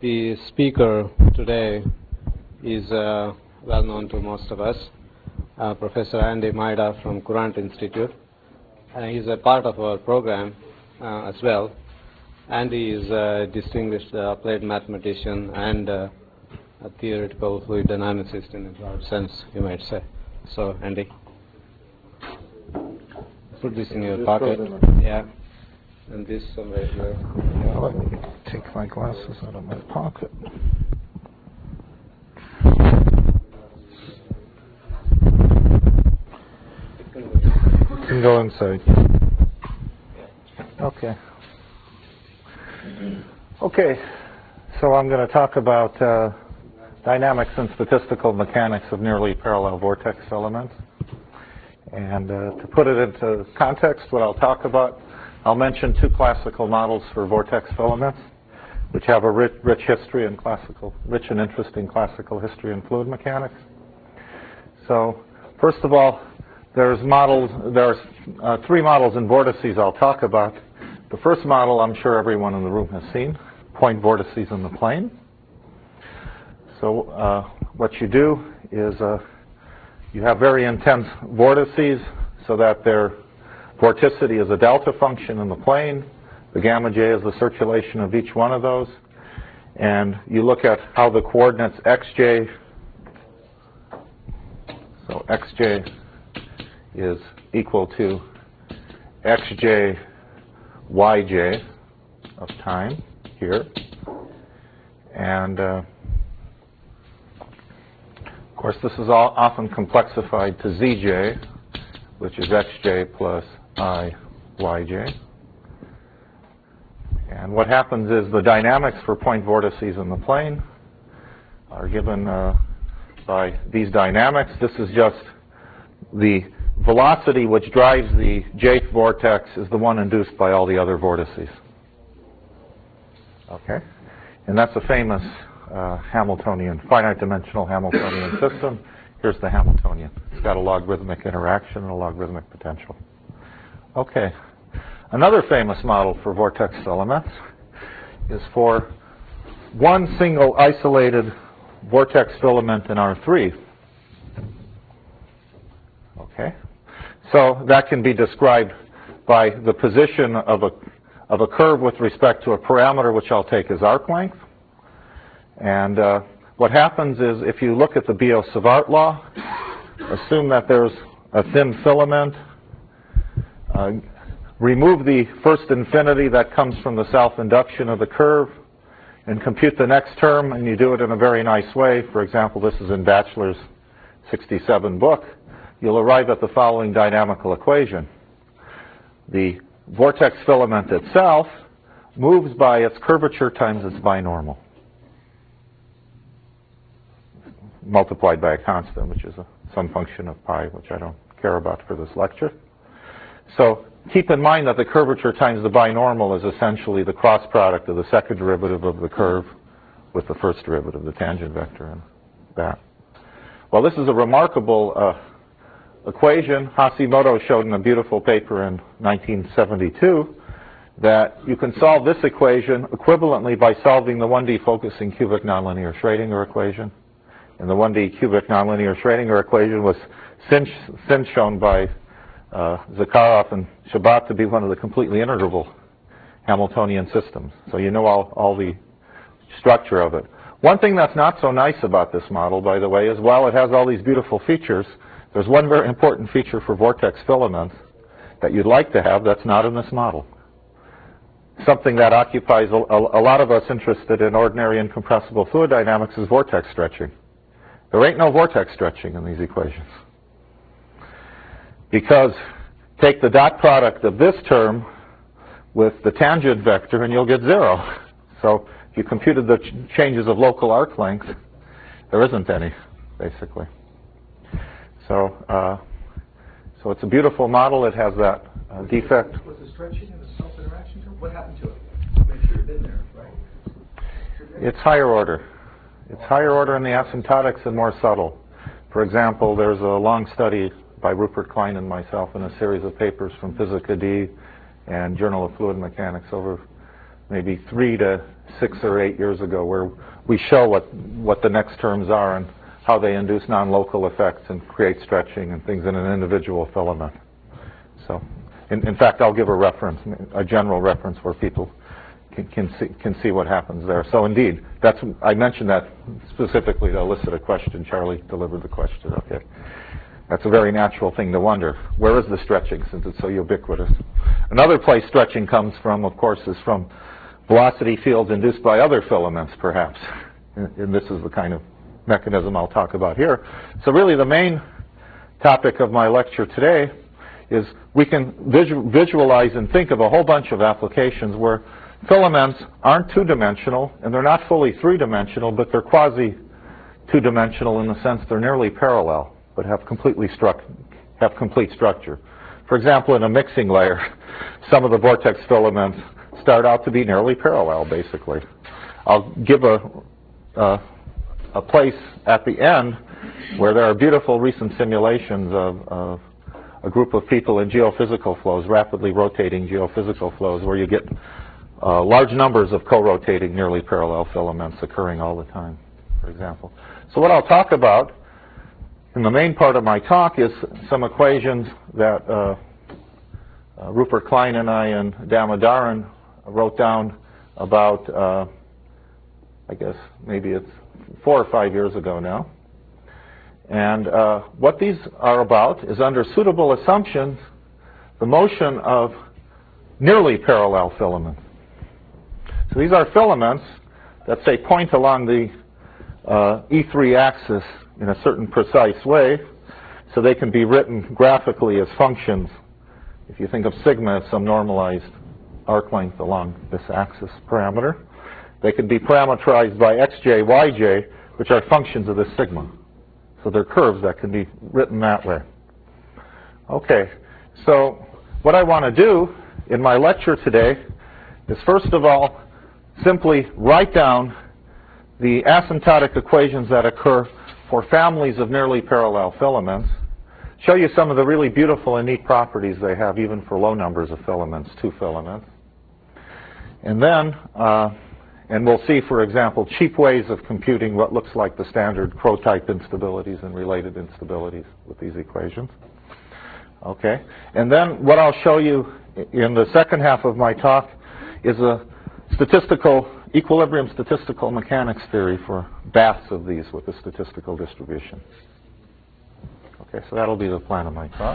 The speaker today is well known to most of us, Professor Andy Maida from Courant Institute. He's a part of our program as well. Andy is a distinguished applied mathematician and a theoretical fluid dynamicist in a broad sense, you might say. So, Andy, put this in your pocket. Yeah. And this somewhere here. Yeah, let me take my glasses out of my pocket. You can go inside. Okay. Okay, so I'm going to talk about dynamics and statistical mechanics of nearly parallel vortex filaments. And to put it into context, what I'll talk about, I'll mention two classical models for vortex filaments, which have a rich history in rich and interesting classical history in fluid mechanics. So, first of all, there's three models in vortices I'll talk about. The first model I'm sure everyone in the room has seen, point vortices in the plane. So what you do is you have very intense vortices so that their vorticity is a delta function in the plane. The gamma j is the circulation of each one of those. And you look at how the coordinates xj, so xj is equal to xj yj of time here. And of course, this is often complexified to zj, which is xj plus I yj. And what happens is the dynamics for point vortices in the plane are given by these dynamics. This is just the velocity which drives the jth vortex is the one induced by all the other vortices. Okay? And that's a famous Hamiltonian, finite dimensional Hamiltonian system. Here's the Hamiltonian. It's got a logarithmic interaction and a logarithmic potential. Okay. Another famous model for vortex filaments is for one single isolated vortex filament in R3. Okay. So that can be described by the position of a curve with respect to a parameter which I'll take as arc length. And what happens is if you look at the Biot-Savart law, assume that there's a thin filament, remove the first infinity that comes from the self-induction of the curve, and compute the next term, and you do it in a very nice way. For example, this is in Batchelor's 67 book. You'll arrive at the following dynamical equation. The vortex filament itself moves by its curvature times its binormal, multiplied by a constant, which is some function of pi, which I don't care about for this lecture. So keep in mind that the curvature times the binormal is essentially the cross product of the second derivative of the curve with the first derivative, the tangent vector, and that. Well, this is a remarkable equation. Hashimoto showed in a beautiful paper in 1972 that you can solve this equation equivalently by solving the 1D focusing cubic nonlinear Schrödinger equation. And the 1D cubic nonlinear Schrödinger equation was since shown by Zakharov and Shabbat to be one of the completely integrable Hamiltonian systems. So you know all the structure of it. One thing that's not so nice about this model, by the way, is while it has all these beautiful features, there's one very important feature for vortex filaments that you'd like to have that's not in this model. Something that occupies a lot of us interested in ordinary incompressible fluid dynamics is vortex stretching. There ain't no vortex stretching in these equations. Because take the dot product of this term with the tangent vector and you'll get 0. So if you computed the changes of local arc length, there isn't any, basically. So it's a beautiful model. It has that defect. Was the stretching and the self-interaction term? What happened to it? I'm sure you've been there, right? It's higher order. It's higher order in the asymptotics and more subtle. For example, there's a long study by Rupert Klein and myself in a series of papers from Physica D and Journal of Fluid Mechanics over maybe 3 to 6 or 8 years ago, where we show what the next terms are and how they induce non-local effects and create stretching and things in an individual filament. So, in fact, I'll give a reference, a general reference where people can see what happens there. So indeed, I mentioned that specifically to elicit a question. Charlie delivered the question. Okay, that's a very natural thing to wonder. Where is the stretching, since it's so ubiquitous? Another place stretching comes from, of course, is from velocity fields induced by other filaments, perhaps. And this is the kind of mechanism I'll talk about here. So really, the main topic of my lecture today is we can visualize and think of a whole bunch of applications where filaments aren't two-dimensional, and they're not fully three-dimensional, but they're quasi-two-dimensional in the sense they're nearly parallel, but have complete structure. For example, in a mixing layer, some of the vortex filaments start out to be nearly parallel, basically. I'll give a place at the end where there are beautiful recent simulations of a group of people in geophysical flows, rapidly rotating geophysical flows, where you get large numbers of co-rotating nearly parallel filaments occurring all the time, for example. So what I'll talk about in the main part of my talk is some equations that Rupert Klein and I and Damodaran wrote down about, I guess maybe it's 4 or 5 years ago now. And what these are about is, under suitable assumptions, the motion of nearly parallel filaments. So these are filaments that, say, point along the E3 axis in a certain precise way, so they can be written graphically as functions. If you think of sigma as some normalized arc length along this axis parameter, they can be parameterized by xj, yj, which are functions of this sigma. So they're curves that can be written that way. Okay, so what I want to do in my lecture today is, first of all, simply write down the asymptotic equations that occur for families of nearly parallel filaments, show you some of the really beautiful and neat properties they have even for low numbers of filaments, 2 filaments. And then, and we'll see, for example, cheap ways of computing what looks like the standard Crow-type instabilities and related instabilities with these equations. Okay, and then what I'll show you in the second half of my talk is a equilibrium statistical mechanics theory for baths of these with a statistical distribution. Okay, so that'll be the plan of my talk.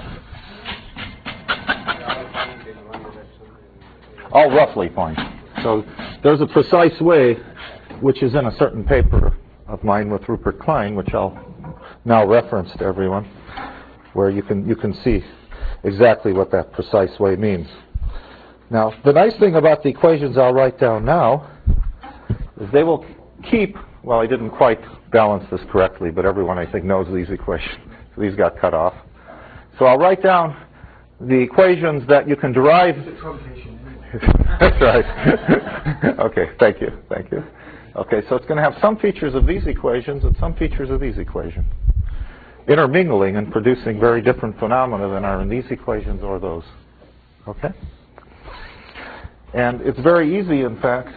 All roughly point. So there's a precise way, which is in a certain paper of mine with Rupert Klein, which I'll now reference to everyone, where you can see exactly what that precise way means. Now, the nice thing about the equations I'll write down now is they will keep, well, I didn't quite balance this correctly, but everyone, I think, knows these equations. So these got cut off. So I'll write down the equations that you can derive. That's right. Okay, thank you. Okay, so it's going to have some features of these equations and some features of these equations, intermingling and producing very different phenomena than are in these equations or those. Okay? And it's very easy, in fact,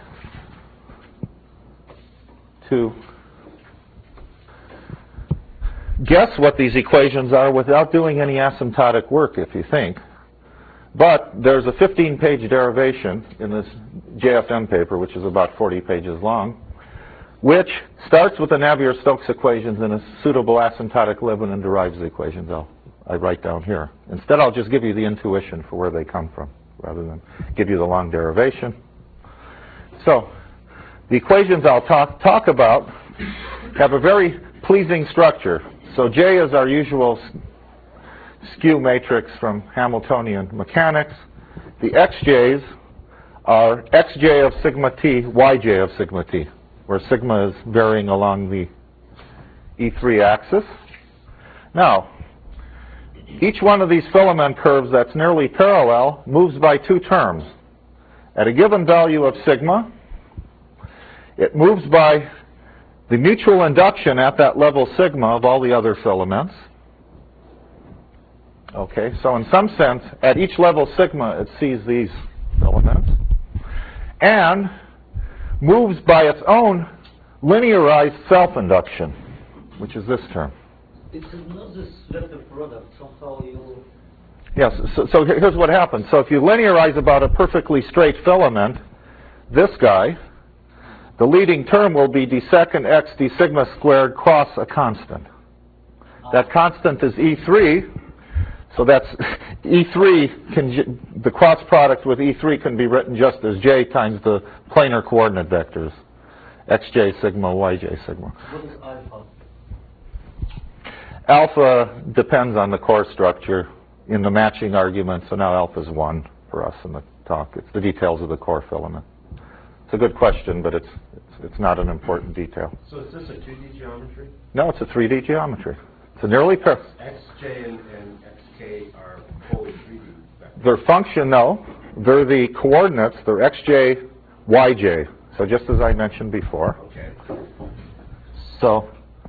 to guess what these equations are without doing any asymptotic work, if you think. But there's a 15-page derivation in this JFM paper, which is about 40 pages long, which starts with the Navier-Stokes equations in a suitable asymptotic limit and derives the equations I write down here. Instead, I'll just give you the intuition for where they come from, rather than give you the long derivation. So the equations I'll talk about have a very pleasing structure. So J is our usual skew matrix from Hamiltonian mechanics. The xj's are xj of sigma t, yj of sigma t, where sigma is varying along the E3 axis. Now, each one of these filament curves that's nearly parallel moves by 2 terms. At a given value of sigma, it moves by the mutual induction at that level sigma of all the other filaments. Okay, so in some sense, at each level sigma, it sees these filaments. and moves by its own linearized self-induction, which is this term. It's not this vector product. Somehow you... Yes, so here's what happens. So if you linearize about a perfectly straight filament, this guy, the leading term will be d second x d sigma squared cross a constant. That constant is E3, so that's E3, the cross product with E3 can be written just as J times the planar coordinate vectors, xj sigma, yj sigma. What is alpha? Alpha depends on the core structure in the matching argument, so now alpha is 1 for us in the talk. It's the details of the core filament. It's a good question, but it's not an important detail. So is this a 2D geometry? No, it's a 3D geometry. It's a nearly Xj and Xk are fully 3D vectors. Their function, no. They're the coordinates. They're xj, yj. So just as I mentioned before. Okay. So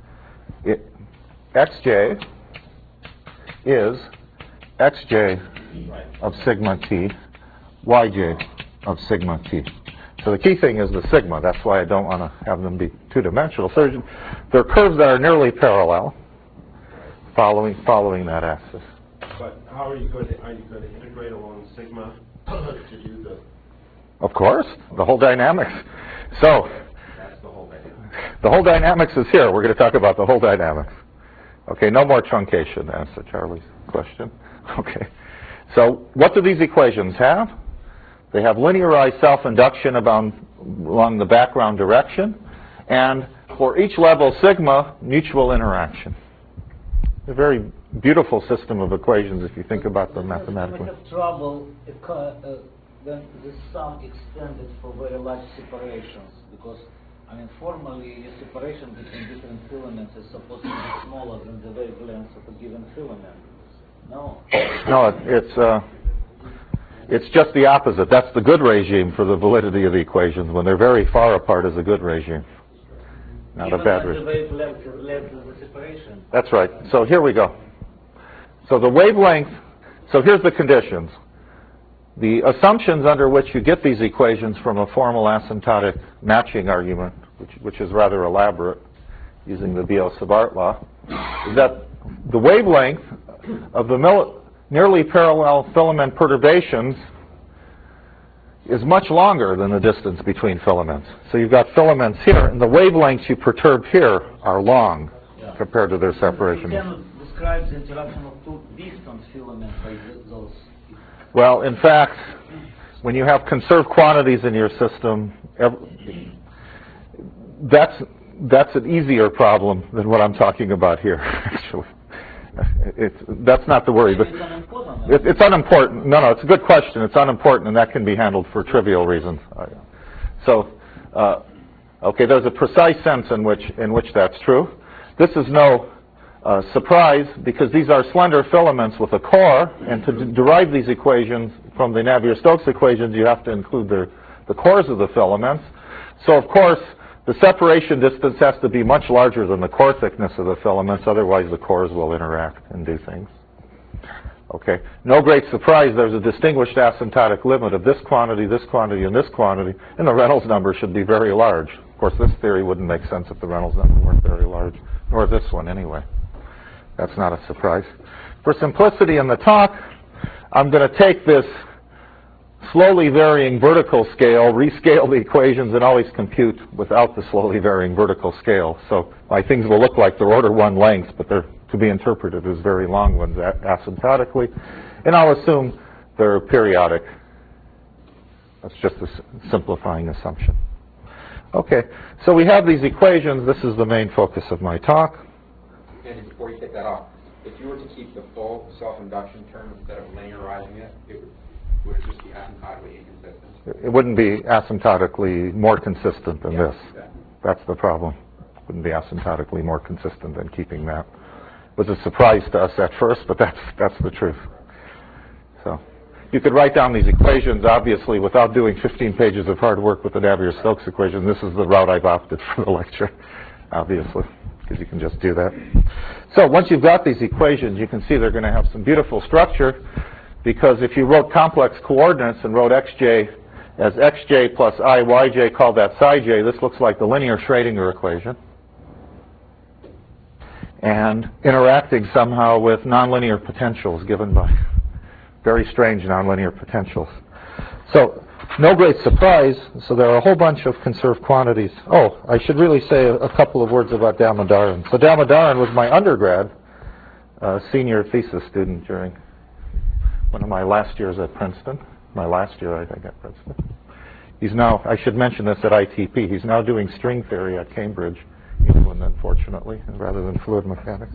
xj is xj of sigma t, yj of sigma t. So the key thing is the sigma. That's why I don't want to have them be two-dimensional. So they're curves that are nearly parallel, following that axis. But how are you going to integrate along sigma to do the? Of course, the whole dynamics. So that's the whole dynamics. The whole dynamics is here. We're going to talk about the whole dynamics. Okay, no more truncation to answer Charlie's question. Okay, so what do these equations have? They have linearized self-induction along the background direction, and for each level sigma, mutual interaction. A very beautiful system of equations if you think about them mathematically. We have trouble when the sum extended for very large separations, because I mean formally your separation between different filaments is supposed to be smaller than the wavelength of a given filament. No. No, it's just the opposite. That's the good regime for the validity of the equations. When they're very far apart is a good regime. Not Even a bad when the regime. wavelength is less than the separation. That's right. So here we go. So the wavelength, so here's the conditions. The assumptions under which you get these equations from a formal asymptotic matching argument, which is rather elaborate using the Biot-Savart law, is that the wavelength of the nearly parallel filament perturbations is much longer than the distance between filaments. So you've got filaments here, and the wavelengths you perturb here are long compared to their separation. You cannot describe the interaction of two distant filaments by those. Well, in fact, when you have conserved quantities in your system, that's an easier problem than what I'm talking about here, actually. That's not the worry, but it's unimportant. No, it's a good question. It's unimportant, and that can be handled for trivial reasons. So, okay, there's a precise sense in which that's true. This is no surprise, because these are slender filaments with a core, and to derive these equations from the Navier-Stokes equations, you have to include the cores of the filaments. So, of course, the separation distance has to be much larger than the core thickness of the filaments, otherwise the cores will interact and do things. Okay, no great surprise, there's a distinguished asymptotic limit of this quantity, and this quantity, and the Reynolds number should be very large. Of course, this theory wouldn't make sense if the Reynolds number weren't very large, nor this one anyway. That's not a surprise. For simplicity in the talk, I'm going to take this slowly varying vertical scale, rescale the equations, and always compute without the slowly varying vertical scale. So my things will look like they're order 1 lengths, but they're to be interpreted as very long ones asymptotically. And I'll assume they're periodic. That's just a simplifying assumption. Okay, so we have these equations. This is the main focus of my talk. And before you take that off, if you were to keep the full self-induction term instead of linearizing it, would it just be asymptotically inconsistent? It wouldn't be asymptotically more consistent than this. Yeah. That's the problem. It wouldn't be asymptotically more consistent than keeping that. It was a surprise to us at first, but that's the truth. So you could write down these equations, obviously, without doing 15 pages of hard work with the Navier-Stokes equation. This is the route I've opted for the lecture, obviously, because you can just do that. So once you've got these equations, you can see they're going to have some beautiful structure, because if you wrote complex coordinates and wrote xj as xj plus I yj, call that psi j. This looks like the linear Schrodinger equation. And interacting somehow with nonlinear potentials given by very strange nonlinear potentials. So no great surprise. So there are a whole bunch of conserved quantities. Oh, I should really say a couple of words about Damodaran. So Damodaran was my undergrad senior thesis student during one of my last years at Princeton. My last year, I think, at Princeton. He's now, I should mention this, at ITP. He's now doing string theory at Cambridge, England, unfortunately, rather than fluid mechanics.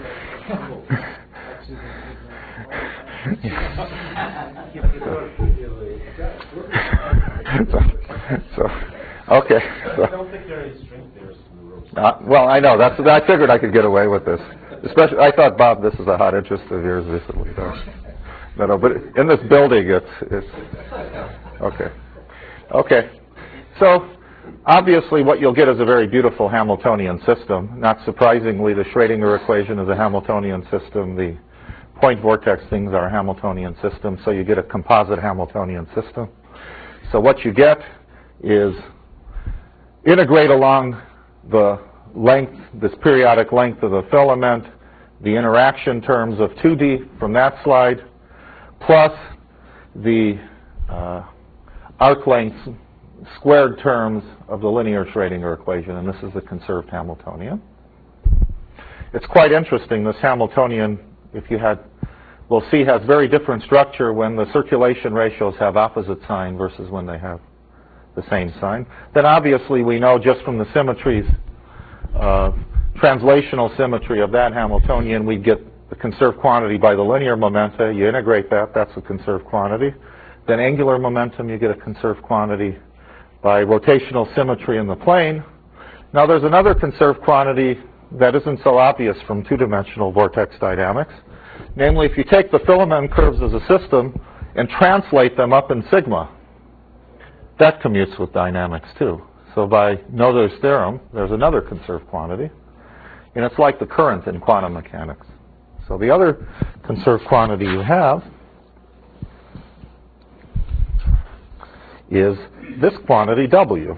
Okay. I don't think there are any string theorists in the room. Well, I know. I figured I could get away with this. Especially, I thought, Bob, this is a hot interest of yours recently. No, but in this building, it's okay. Okay. So, obviously, what you'll get is a very beautiful Hamiltonian system. Not surprisingly, the Schrodinger equation is a Hamiltonian system. The point vortex things are a Hamiltonian system. So you get a composite Hamiltonian system. So what you get is integrate along the length, this periodic length of the filament, the interaction terms of 2D from that slide, plus the arc length squared terms of the linear Schrodinger equation, and this is the conserved Hamiltonian. It's quite interesting, this Hamiltonian, we'll see, has very different structure when the circulation ratios have opposite sign versus when they have the same sign. Then obviously we know just from the symmetries, translational symmetry of that Hamiltonian, we get the conserved quantity by the linear momenta. You integrate that, that's a conserved quantity. Then angular momentum, you get a conserved quantity by rotational symmetry in the plane. Now there's another conserved quantity that isn't so obvious from two-dimensional vortex dynamics. Namely, if you take the filament curves as a system and translate them up in sigma, that commutes with dynamics too. So by Noether's theorem, there's another conserved quantity. And it's like the current in quantum mechanics. So the other conserved quantity you have is this quantity W.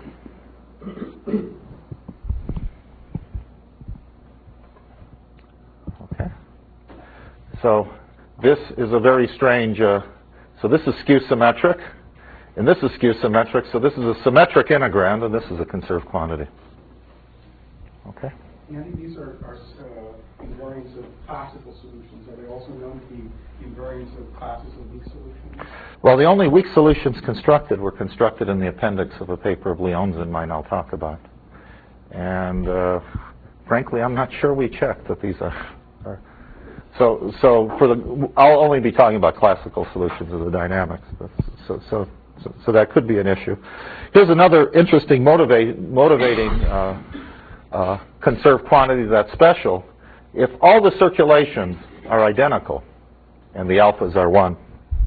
Okay. So this is a very strange, so this is skew symmetric, and this is skew symmetric, so this is a symmetric integrand, and this is a conserved quantity. Okay? Andy, these are invariants of classical solutions. Are they also known to be invariants of classes of weak solutions? Well, the only weak solutions constructed were constructed in the appendix of a paper of Leon's and mine I'll talk about. And frankly, I'm not sure we checked that these are. So I'll only be talking about classical solutions of the dynamics. But so that could be an issue. Here's another interesting motivating conserved quantity that's special. If all the circulations are identical, and the alphas are 1,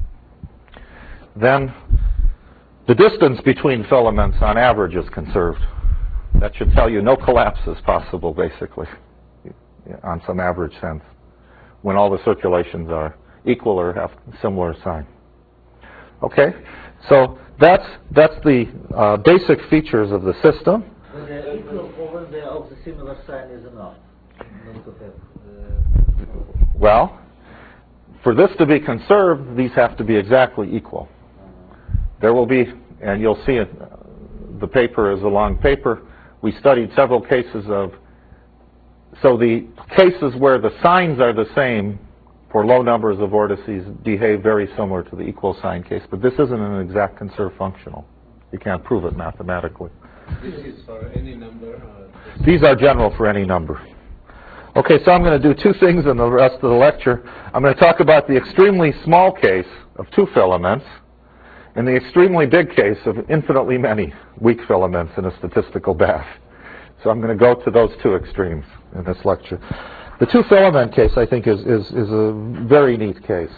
then the distance between filaments on average is conserved. That should tell you no collapse is possible, basically, on some average sense, when all the circulations are equal or have similar sign. Okay, so that's the basic features of the system. But the equal over the of the similar sign is enough. Not to have, well, for this to be conserved, these have to be exactly equal. There will be, and you'll see it, the paper is a long paper. We studied several cases of, so the cases where the signs are the same for low numbers of vortices behave very similar to the equal sign case, but this isn't an exact conserved functional. You can't prove it mathematically. This is for any number? These are general for any number. Okay, so I'm going to do two things in the rest of the lecture. I'm going to talk about the extremely small case of 2 filaments and the extremely big case of infinitely many weak filaments in a statistical bath. So I'm going to go to those 2 extremes in this lecture. The 2 filament case, I think, is a very neat case.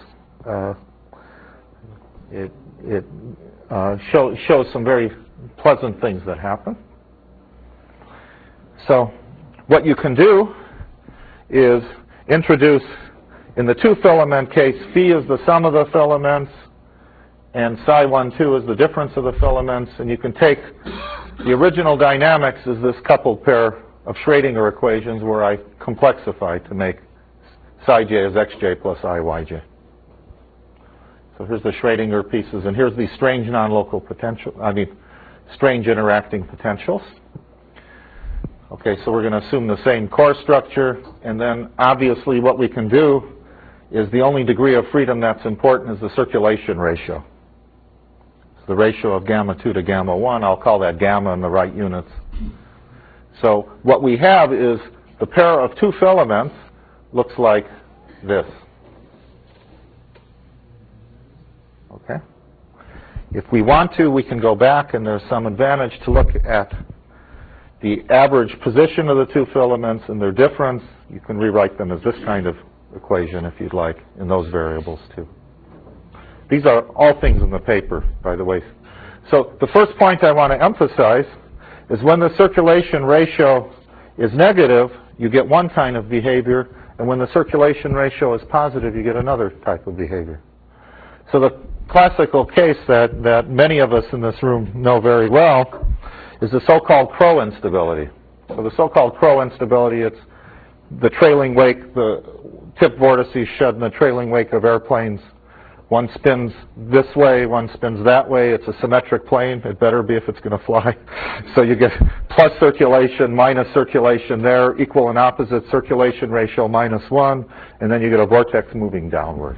It shows some very pleasant things that happen. So what you can do is introduce, in the 2 filament case, phi is the sum of the filaments, and psi1, 2 is the difference of the filaments. And you can take the original dynamics as this coupled pair of Schrödinger equations where I complexify to make psi j as xj plus iyj. So here's the Schrödinger pieces, and here's the strange non-local potential, strange interacting potentials. Okay, so we're going to assume the same core structure, and then obviously what we can do is the only degree of freedom that's important is the circulation ratio. It's the ratio of gamma 2 to gamma 1. I'll call that gamma in the right units. So what we have is the pair of two filaments looks like this. Okay? If we want to, we can go back, and there's some advantage to look at the average position of the two filaments and their difference. You can rewrite them as this kind of equation if you'd like, in those variables too. These are all things in the paper, by the way. So the first point I want to emphasize is when the circulation ratio is negative, you get one kind of behavior, and when the circulation ratio is positive, you get another type of behavior. So the classical case that many of us in this room know very well is the so-called Crow instability. So the so-called Crow instability, it's the trailing wake, the tip vortices shed in the trailing wake of airplanes. One spins this way, one spins that way. It's a symmetric plane. It better be if it's going to fly. So you get plus circulation, minus circulation there, equal and opposite circulation ratio -1, and then you get a vortex moving downward.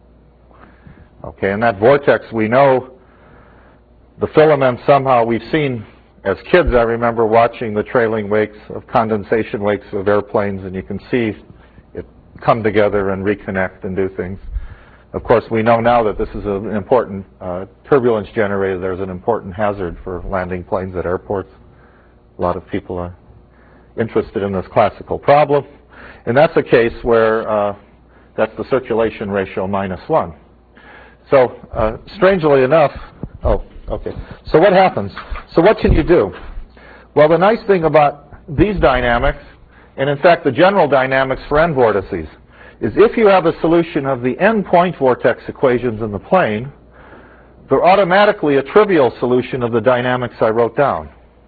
Okay, and that vortex, we know the filaments somehow, we've seen as kids, I remember watching the trailing wakes of condensation wakes of airplanes, and you can see it come together and reconnect and do things. Of course, we know now that this is an important turbulence generator. There's an important hazard for landing planes at airports. A lot of people are interested in this classical problem. And that's a case where that's the circulation ratio -1. So strangely enough, okay. So what happens? So what can you do? Well, the nice thing about these dynamics, and in fact the general dynamics for n vortices, is if you have a solution of the n-point vortex equations in the plane, they're automatically a trivial solution of the dynamics I wrote down.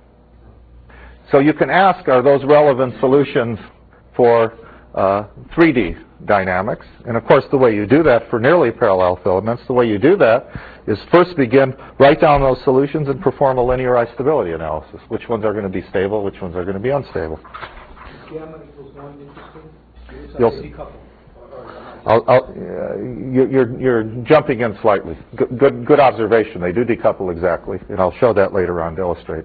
So you can ask, are those relevant solutions for 3D dynamics? And of course, the way you do that for nearly parallel filaments, the way you do that is first write down those solutions and perform a linearized stability analysis. Which ones are going to be stable, which ones are going to be unstable. Gamma equals 1 interesting? You're jumping in slightly. Good observation. They do decouple exactly, and I'll show that later on to illustrate.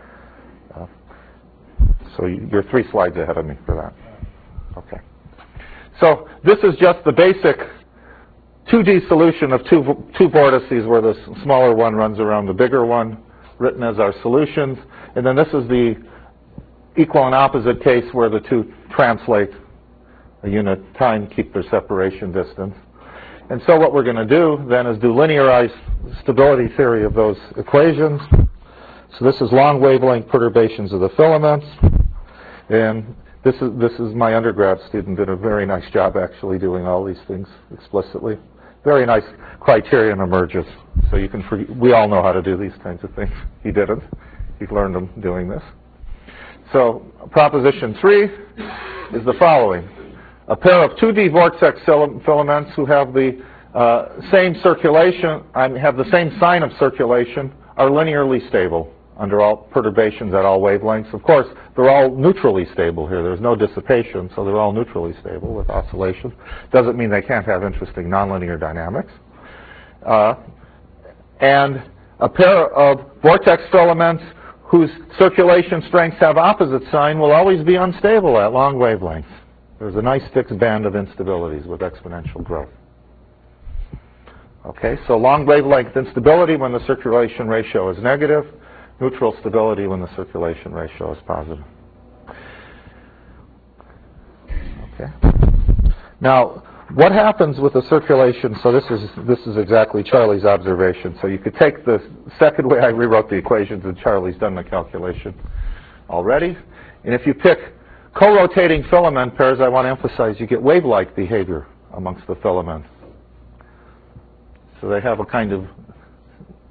So you're 3 slides ahead of me for that. Okay. So this is just the basic 2D solution of two vortices where the smaller one runs around the bigger one, written as our solutions. And then this is the equal and opposite case where the two translate a unit time, keep their separation distance. And so what we're going to do then is do linearized stability theory of those equations. So this is long wavelength perturbations of the filaments. And this is my undergrad student did a very nice job actually doing all these things explicitly. Very nice criterion emerges. So you can we all know how to do these kinds of things. He didn't. He learned them doing this. So proposition 3 is the following. A pair of 2D vortex filaments who have the same circulation, have the same sign of circulation, are linearly stable under all perturbations at all wavelengths. Of course, they're all neutrally stable here. There's no dissipation, so they're all neutrally stable with oscillation. Doesn't mean they can't have interesting nonlinear dynamics. And a pair of vortex filaments whose circulation strengths have opposite sign will always be unstable at long wavelengths. There's a nice fixed band of instabilities with exponential growth. Okay, so long wavelength instability when the circulation ratio is negative, neutral stability when the circulation ratio is positive. Okay. Now, what happens with the circulation? So this is exactly Charlie's observation. So you could take the second way I rewrote the equations, and Charlie's done the calculation already. And if you pick co-rotating filament pairs, I want to emphasize you get wave-like behavior amongst the filaments. So they have a kind of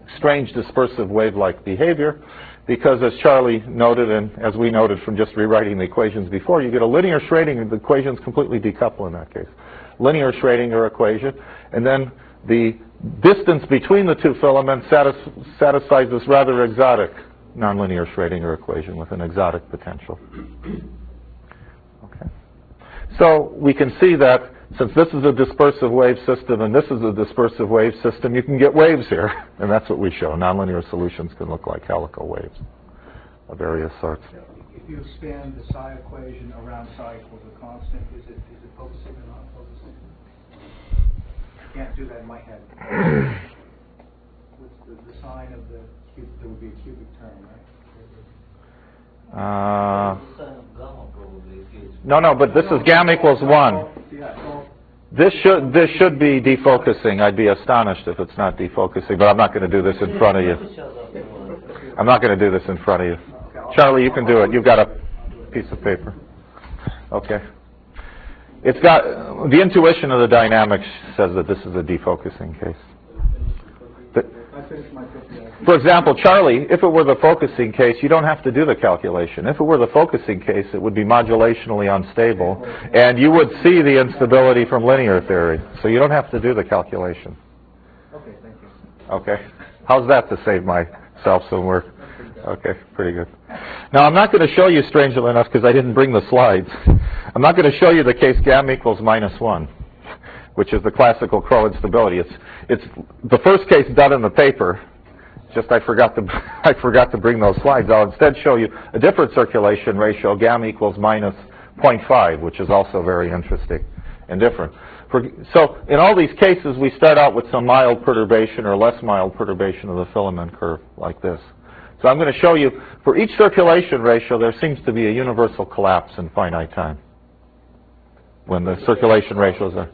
strange dispersive wave-like behavior, because as Charlie noted, and as we noted from just rewriting the equations before, you get a linear Schrodinger, the equations completely decouple in that case. Linear Schrodinger equation, and then the distance between the two filaments satisfies this rather exotic nonlinear Schrodinger equation with an exotic potential. Okay. So we can see that since this is a dispersive wave system and this is a dispersive wave system, you can get waves here, and that's what we show. Nonlinear solutions can look like helical waves of various sorts. If you expand the psi equation around psi equals a constant, is it focusing or not focusing? I can't do that in my head. What's the sign of the cube? There would be a cubic term, right? The sign of gamma probably is. No, but this is gamma equals 1. This should be defocusing. I'd be astonished if it's not defocusing, but I'm not going to do this in front of you. I'm not going to do this in front of you. Charlie, you can do it. You've got a piece of paper. Okay. It's got the intuition of the dynamics says that this is a defocusing case. For example, Charlie, if it were the focusing case, you don't have to do the calculation. If it were the focusing case, it would be modulationally unstable, and you would see the instability from linear theory. So you don't have to do the calculation. Okay, thank you. Okay. How's that to save myself some work? Okay, pretty good. Now, I'm not going to show you, strangely enough, because I didn't bring the slides. I'm not going to show you the case gamma equals -1, which is the classical Crow instability. It's the first case done in the paper. Just I forgot to bring those slides. I'll instead show you a different circulation ratio, gamma equals -0.5, which is also very interesting and different. So in all these cases, we start out with some mild perturbation or less mild perturbation of the filament curve like this. So I'm going to show you, for each circulation ratio, there seems to be a universal collapse in finite time when the circulation ratios are.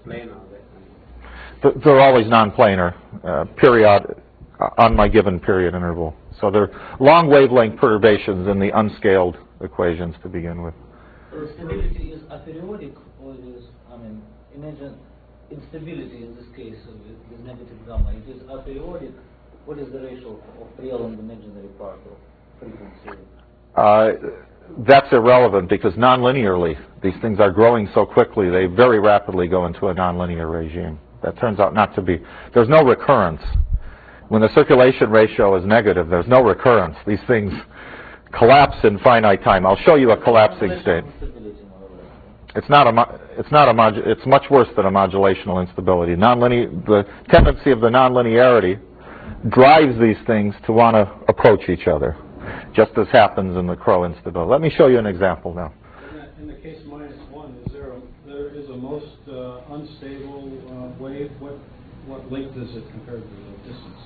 They're always non-planar, period, on my given period interval. So they're long wavelength perturbations in the unscaled equations to begin with. The stability is aperiodic, or it is, imagine instability in this case with negative gamma. It is aperiodic. What is the ratio of real and imaginary part of frequency? That's irrelevant because nonlinearly, these things are growing so quickly, they very rapidly go into a nonlinear regime. That turns out not to be. There's no recurrence. When the circulation ratio is negative, there's no recurrence. These things collapse in finite time. I'll show you a collapsing state. It's much worse than a modulational instability. The tendency of the nonlinearity drives these things to want to approach each other, just as happens in the Crow instability. Let me show you an example now. In the case -1, there is a most unstable wave. What length is it compared to the distance?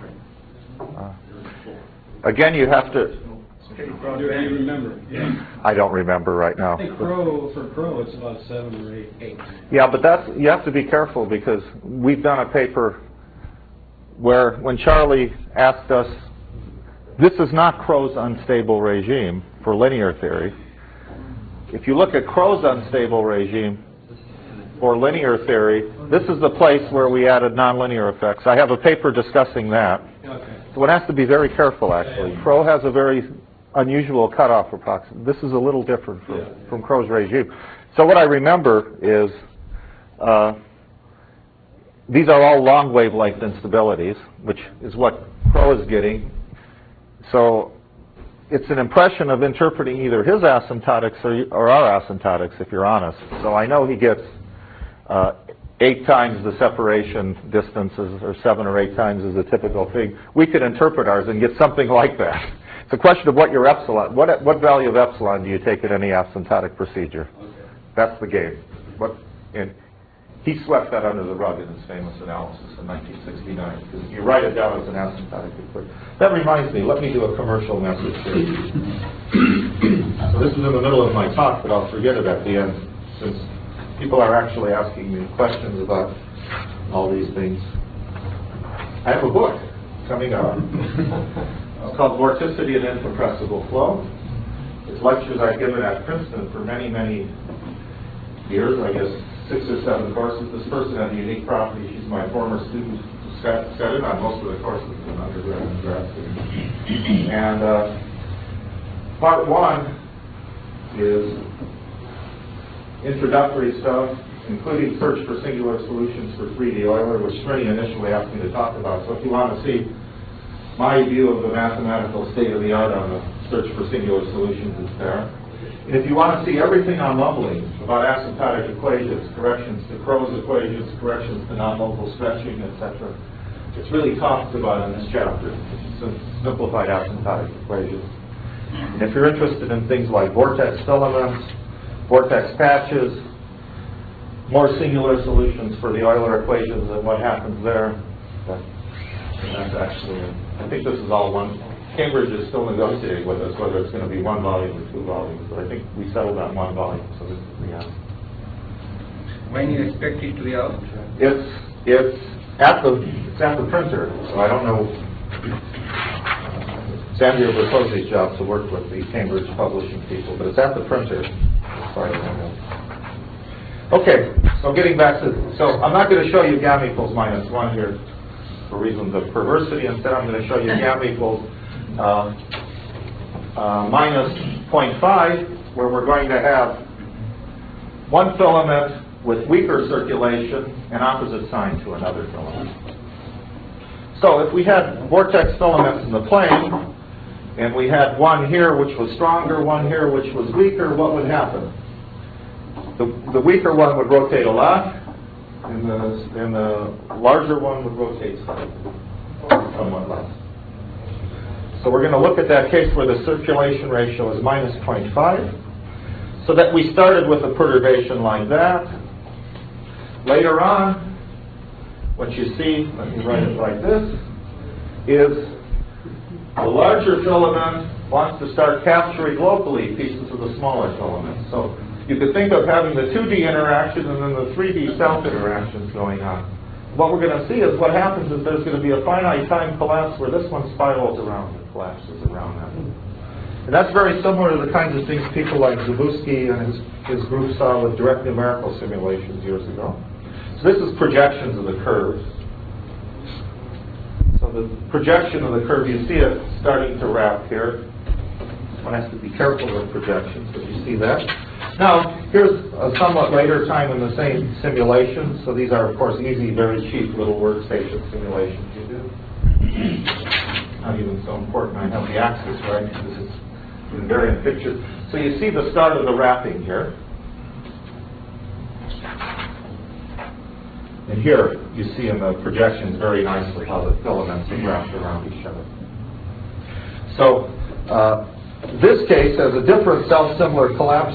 Again, you have to. Do you remember? Yeah. I don't remember right now. I think for Crow, it's about 7 or 8. Yeah, but you have to be careful because we've done a paper where when Charlie asked us, this is not Crow's unstable regime for linear theory. If you look at Crow's unstable regime for linear theory, this is the place where we added nonlinear effects. I have a paper discussing that. Okay. So one has to be very careful, actually. Crow has a very unusual cutoff approximation. This is a little different from Crow's regime. So what I remember is these are all long wavelength instabilities, which is what Crow is getting. So it's an impression of interpreting either his asymptotics or our asymptotics, if you're honest. So I know he gets 8 times the separation distances, or 7 or 8 times is a typical thing. We could interpret ours and get something like that. It's a question of what your epsilon, what value of epsilon do you take in any asymptotic procedure? Okay. That's the game. And he swept that under the rug in his famous analysis in 1969. Because you write it down as an asymptotic equation. That reminds me, let me do a commercial message here. So this is in the middle of my talk, but I'll forget it at the end, since people are actually asking me questions about all these things. I have a book coming out. It's called Vorticity and Incompressible Flow. It's lectures I've given at Princeton for many, many years, I guess 6 or 7 courses. This person has a unique property. She's my former student who sat in on most of the courses in undergrad and grad students. And part one is introductory stuff, including search for singular solutions for 3D Euler, which Srini initially asked me to talk about. So if you want to see my view of the mathematical state of the art on the search for singular solutions, it's there. And if you want to see everything on leveling, about asymptotic equations, corrections to Crow's equations, corrections to non-local stretching, etc., it's really talked about in this chapter, simplified asymptotic equations. And if you're interested in things like vortex filaments, vortex patches, more singular solutions for the Euler equations and what happens there, that's actually, I think this is all one. Cambridge is still negotiating with us whether it's going to be 1 volume or 2 volumes, but I think we settled on 1 volume, so this is the end. When you expect it to be out? It's at the printer, so I don't know. Sandra Bertozzi's job to work with the Cambridge publishing people, but it's at the printer as far as I know. Okay, so getting back to, so I'm not going to show you gamma equals minus 1 here for reasons of perversity. Instead, I'm going to show you gamma equals minus 0.5, where we're going to have one filament with weaker circulation and opposite sign to another filament. So if we had vortex filaments in the plane, and we had one here which was stronger, one here which was weaker, what would happen? The weaker one would rotate a lot, and the larger one would rotate somewhat less. So we're going to look at that case where the circulation ratio is minus 0.5, so that we started with a perturbation like that. Later on, what you see, let me write it like this, is the larger filament wants to start capturing locally pieces of the smaller filament. So you could think of having the 2D interaction and then the 3D self-interactions going on. What we're going to see is what happens is there's going to be a finite time collapse where this one spirals around and collapses around that. And that's very similar to the kinds of things people like Zybulski and his group saw with direct numerical simulations years ago. So this is projections of the curves. So the projection of the curve, you see it starting to wrap here. One has to be careful with projections, but you see that. Now, here's a somewhat later time in the same simulation. So these are, of course, easy, very cheap little workstation simulations you do. Not even so important. I have the axis, right? This is invariant picture. So you see the start of the wrapping here. And here, you see in the projections very nicely how the filaments are wrapped around each other. So, this case has a different self-similar collapse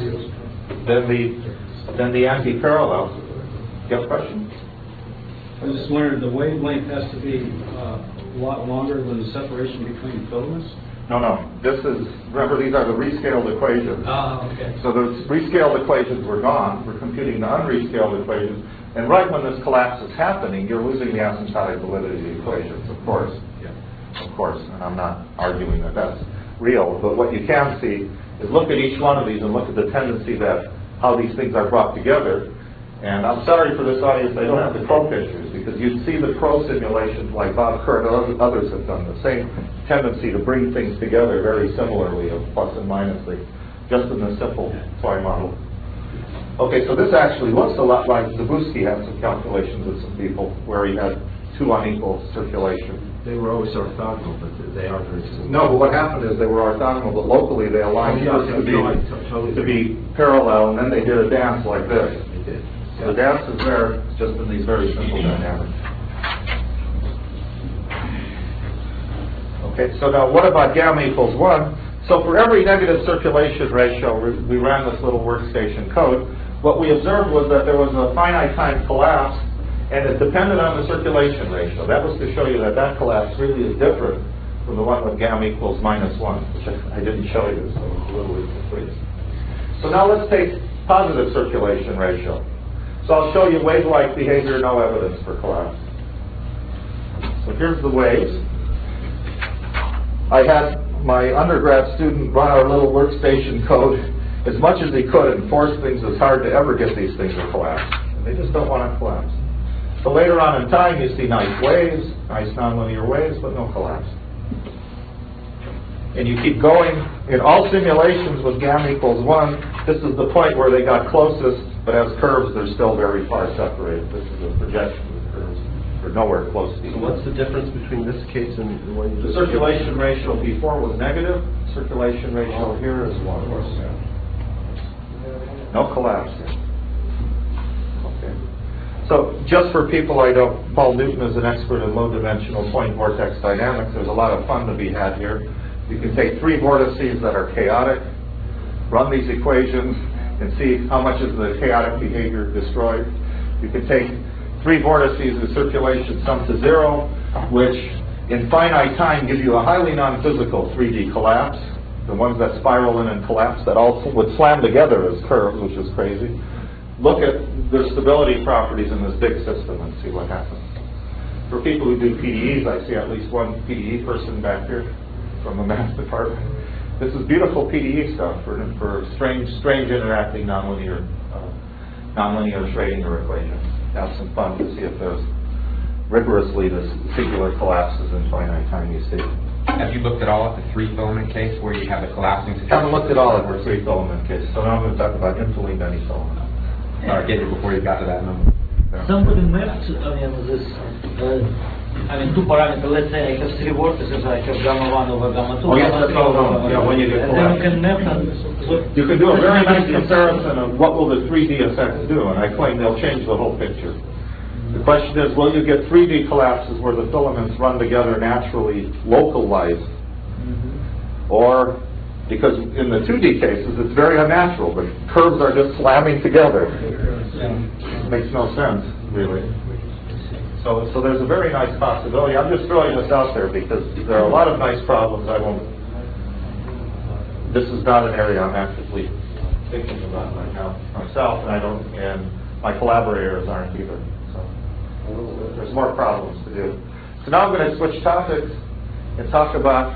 than the anti-parallel. You have a question? I was just wondering, the wavelength has to be a lot longer than the separation between filaments? No. This is, remember, these are the rescaled equations. Okay. So the rescaled equations were gone. We're computing the unrescaled equations. And right when this collapse is happening, you're losing the asymptotic validity of the equations, of course. Yeah. Of course. And I'm not arguing that that's real. But what you can see is look at each one of these and look at the tendency that how these things are brought together. And I'm sorry for this audience, I don't have the Crow pictures, because you'd see the Crow simulations like Bob Kerr and others have done, the same tendency to bring things together very similarly of plus and minus, just in the simple toy model. Okay, so this actually looks a lot like Zybulski had some calculations with some people where he had two unequal circulations. They were always orthogonal, but they are very similar. No, but what happened is they were orthogonal, but locally they aligned to be parallel, and then they did a dance like this. They did. So the dance is there, just in these very simple dynamics. Okay, so now what about gamma equals 1? So for every negative circulation ratio, we ran this little workstation code. What we observed was that there was a finite time collapse, and it depended on the circulation ratio. That was to show you that that collapse really is different from the one with gamma equals minus 1, which I didn't show you, so it's a little incomplete. So now let's take positive circulation ratio. So I'll show you wave-like behavior, no evidence for collapse. So here's the waves. I had my undergrad student run our little workstation code as much as he could and force things as hard to ever get these things to collapse. And they just don't want to collapse. So later on in time, you see nice waves, nice nonlinear waves, but no collapse. And you keep going. In all simulations with gamma equals 1, this is the point where they got closest, but as curves, they're still very far separated. This is a projection of the curves. They're nowhere close to each So other. what's the difference between this case and the one you The just... circulation ratio before was negative. Circulation ratio here is 1. No collapse here. Okay. So just for people I don't, Paul Newton is an expert in low-dimensional point vortex dynamics. There's a lot of fun to be had here. You can take 3 vortices that are chaotic, run these equations, and see how much is the chaotic behavior destroyed. You can take 3 vortices of circulation sum to 0, which in finite time give you a highly non-physical 3D collapse. The ones that spiral in and collapse that all would slam together as curves, which is crazy. Look at the stability properties in this big system and see what happens. For people who do PDEs, I see at least one PDE person back here from the math department. This is beautiful PDE stuff for strange interacting nonlinear Schrödinger equations. Have some fun to see if there's rigorously the singular collapses in finite time you see. Have you looked at all at the 3-filament case where you have the collapsing situation? Haven't looked at all of the 3-filament case, so now I'm going to talk about infinitely many filament. Or get it before you got to that number. Somebody mapped, this, 2 parameters. Let's say I have 3 vortices, I have gamma 1 over gamma 2. Oh, yes, gamma that's 3 all over known. gamma Yeah, 2. when you get And then you collapse. can map and You can do a very nice comparison of what will the 3D effects do, and I claim they'll change the whole picture. The question is, will you get 3D collapses where the filaments run together naturally localized? Or, because in the 2D cases, it's very unnatural. The curves are just slamming together. It makes no sense, really. So there's a very nice possibility. I'm just throwing this out there because there are a lot of nice problems. This is not an area I'm actively thinking about right now myself, and my collaborators aren't either. So there's more problems to do. So now I'm going to switch topics and talk about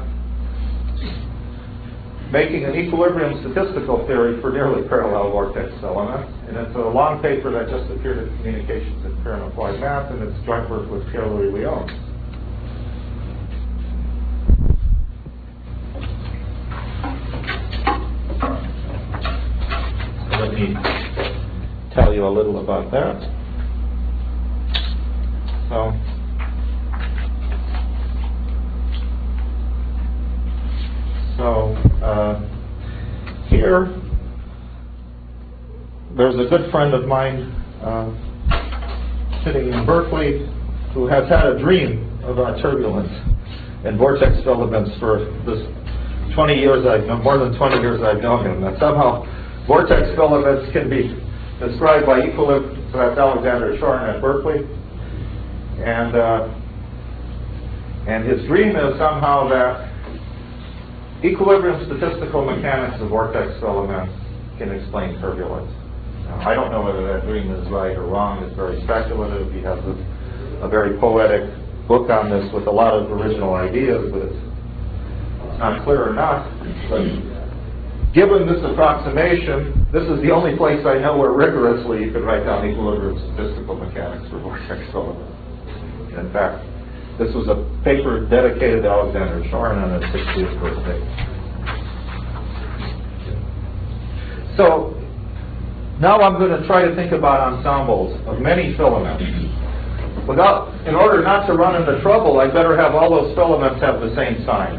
making an equilibrium statistical theory for nearly parallel vortex filaments. And it's a long paper that just appeared in Communications and Current Applied Math, and it's joint work with Pierre-Louis Lyon. So let me tell you a little about that. Here, there's a good friend of mine sitting in Berkeley who has had a dream about turbulence and vortex filaments for this 20 years more than 20 years I've known him. That somehow vortex filaments can be described by equilibrium. So that's Alexander Shorin at Berkeley, and his dream is somehow that equilibrium statistical mechanics of vortex filaments can explain turbulence. Now, I don't know whether that dream is right or wrong. It's very speculative. He has a very poetic book on this with a lot of original ideas, but it's not clear enough. But given this approximation, this is the only place I know where rigorously you could write down equilibrium statistical mechanics for vortex filaments. In fact, this was a paper dedicated to Alexander Shorin on his 60th birthday. So now I'm going to try to think about ensembles of many filaments. In order not to run into trouble, I better have all those filaments have the same sign.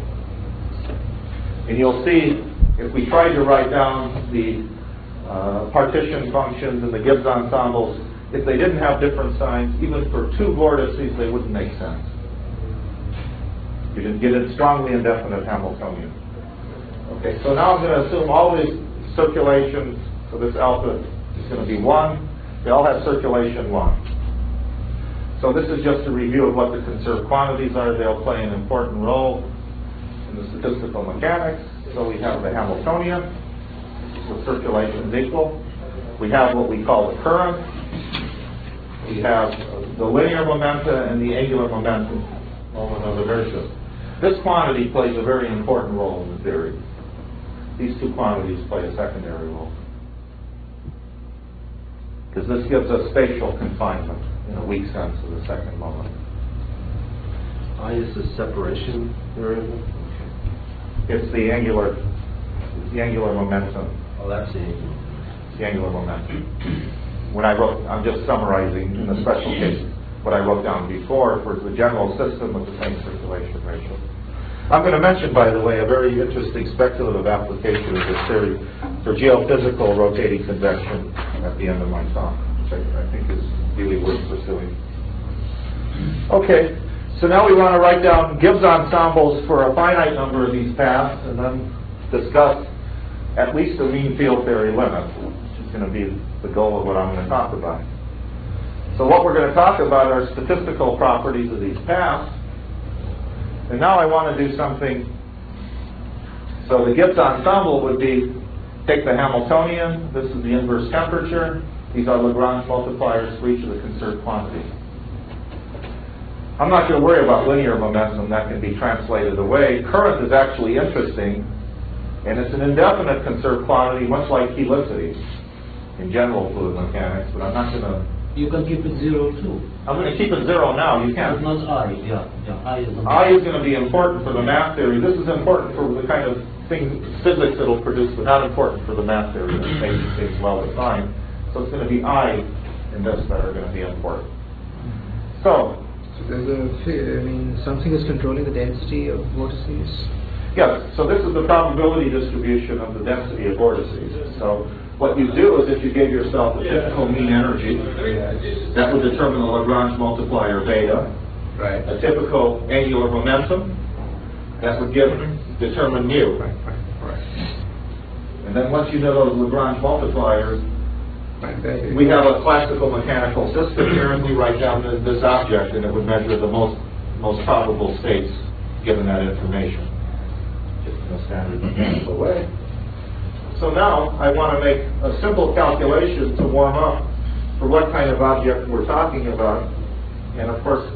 And you'll see, if we try to write down the partition functions and the Gibbs ensembles, if they didn't have different signs, even for 2 vortices, they wouldn't make sense. You didn't get a strongly indefinite Hamiltonian. Okay, so now I'm going to assume all these circulations, so this alpha is going to be 1. They all have circulation 1. So this is just a review of what the conserved quantities are. They'll play an important role in the statistical mechanics. So we have the Hamiltonian, so circulation is equal. We have what we call the current. We have the linear momenta and the angular momentum moment of inertia. This quantity plays a very important role in the theory. These 2 quantities play a secondary role. because this gives us spatial confinement in a weak sense of the second moment. I is the separation variable. It's the angular momentum. Oh, that's the angle. It's the angular momentum. When I wrote, I'm just summarizing in the special case what I wrote down before for the general system with the same circulation ratio. I'm going to mention, by the way, a very interesting speculative application of this theory for geophysical rotating convection at the end of my talk, which I think is really worth pursuing. Okay, so now we want to write down Gibbs ensembles for a finite number of these paths and then discuss at least the mean field theory limit, which is going to be the goal of what I'm going to talk about. So what we're going to talk about are statistical properties of these paths. And now I want to do something. So the Gibbs ensemble would be, take the Hamiltonian, this is the inverse temperature, these are Lagrange multipliers for each of the conserved quantities. I'm not going to worry about linear momentum, that can be translated away. Current is actually interesting, and it's an indefinite conserved quantity, much like helicity in general fluid mechanics, but I'm not going to... You can keep it 0 too. I'm going to keep it 0 now, you can. Not I, I is I is going to be important for the math theory. This is important for the kind of physics it'll produce, but not important for the math theory that makes things well defined. So it's going to be I in this that are going to be important. So there's something is controlling the density of vortices? Yes, so this is the probability distribution of the density of vortices. So what you do is if you gave yourself a typical mean energy, that would determine the Lagrange multiplier beta. Right. A typical angular momentum, that would determine mu. Right. And then once you know those Lagrange multipliers, we have a classical mechanical system here, and we write down this object, and it would measure the most probable states given that information, just in a standard mechanical way. So now I want to make a simple calculation to warm up for what kind of object we're talking about. And of course,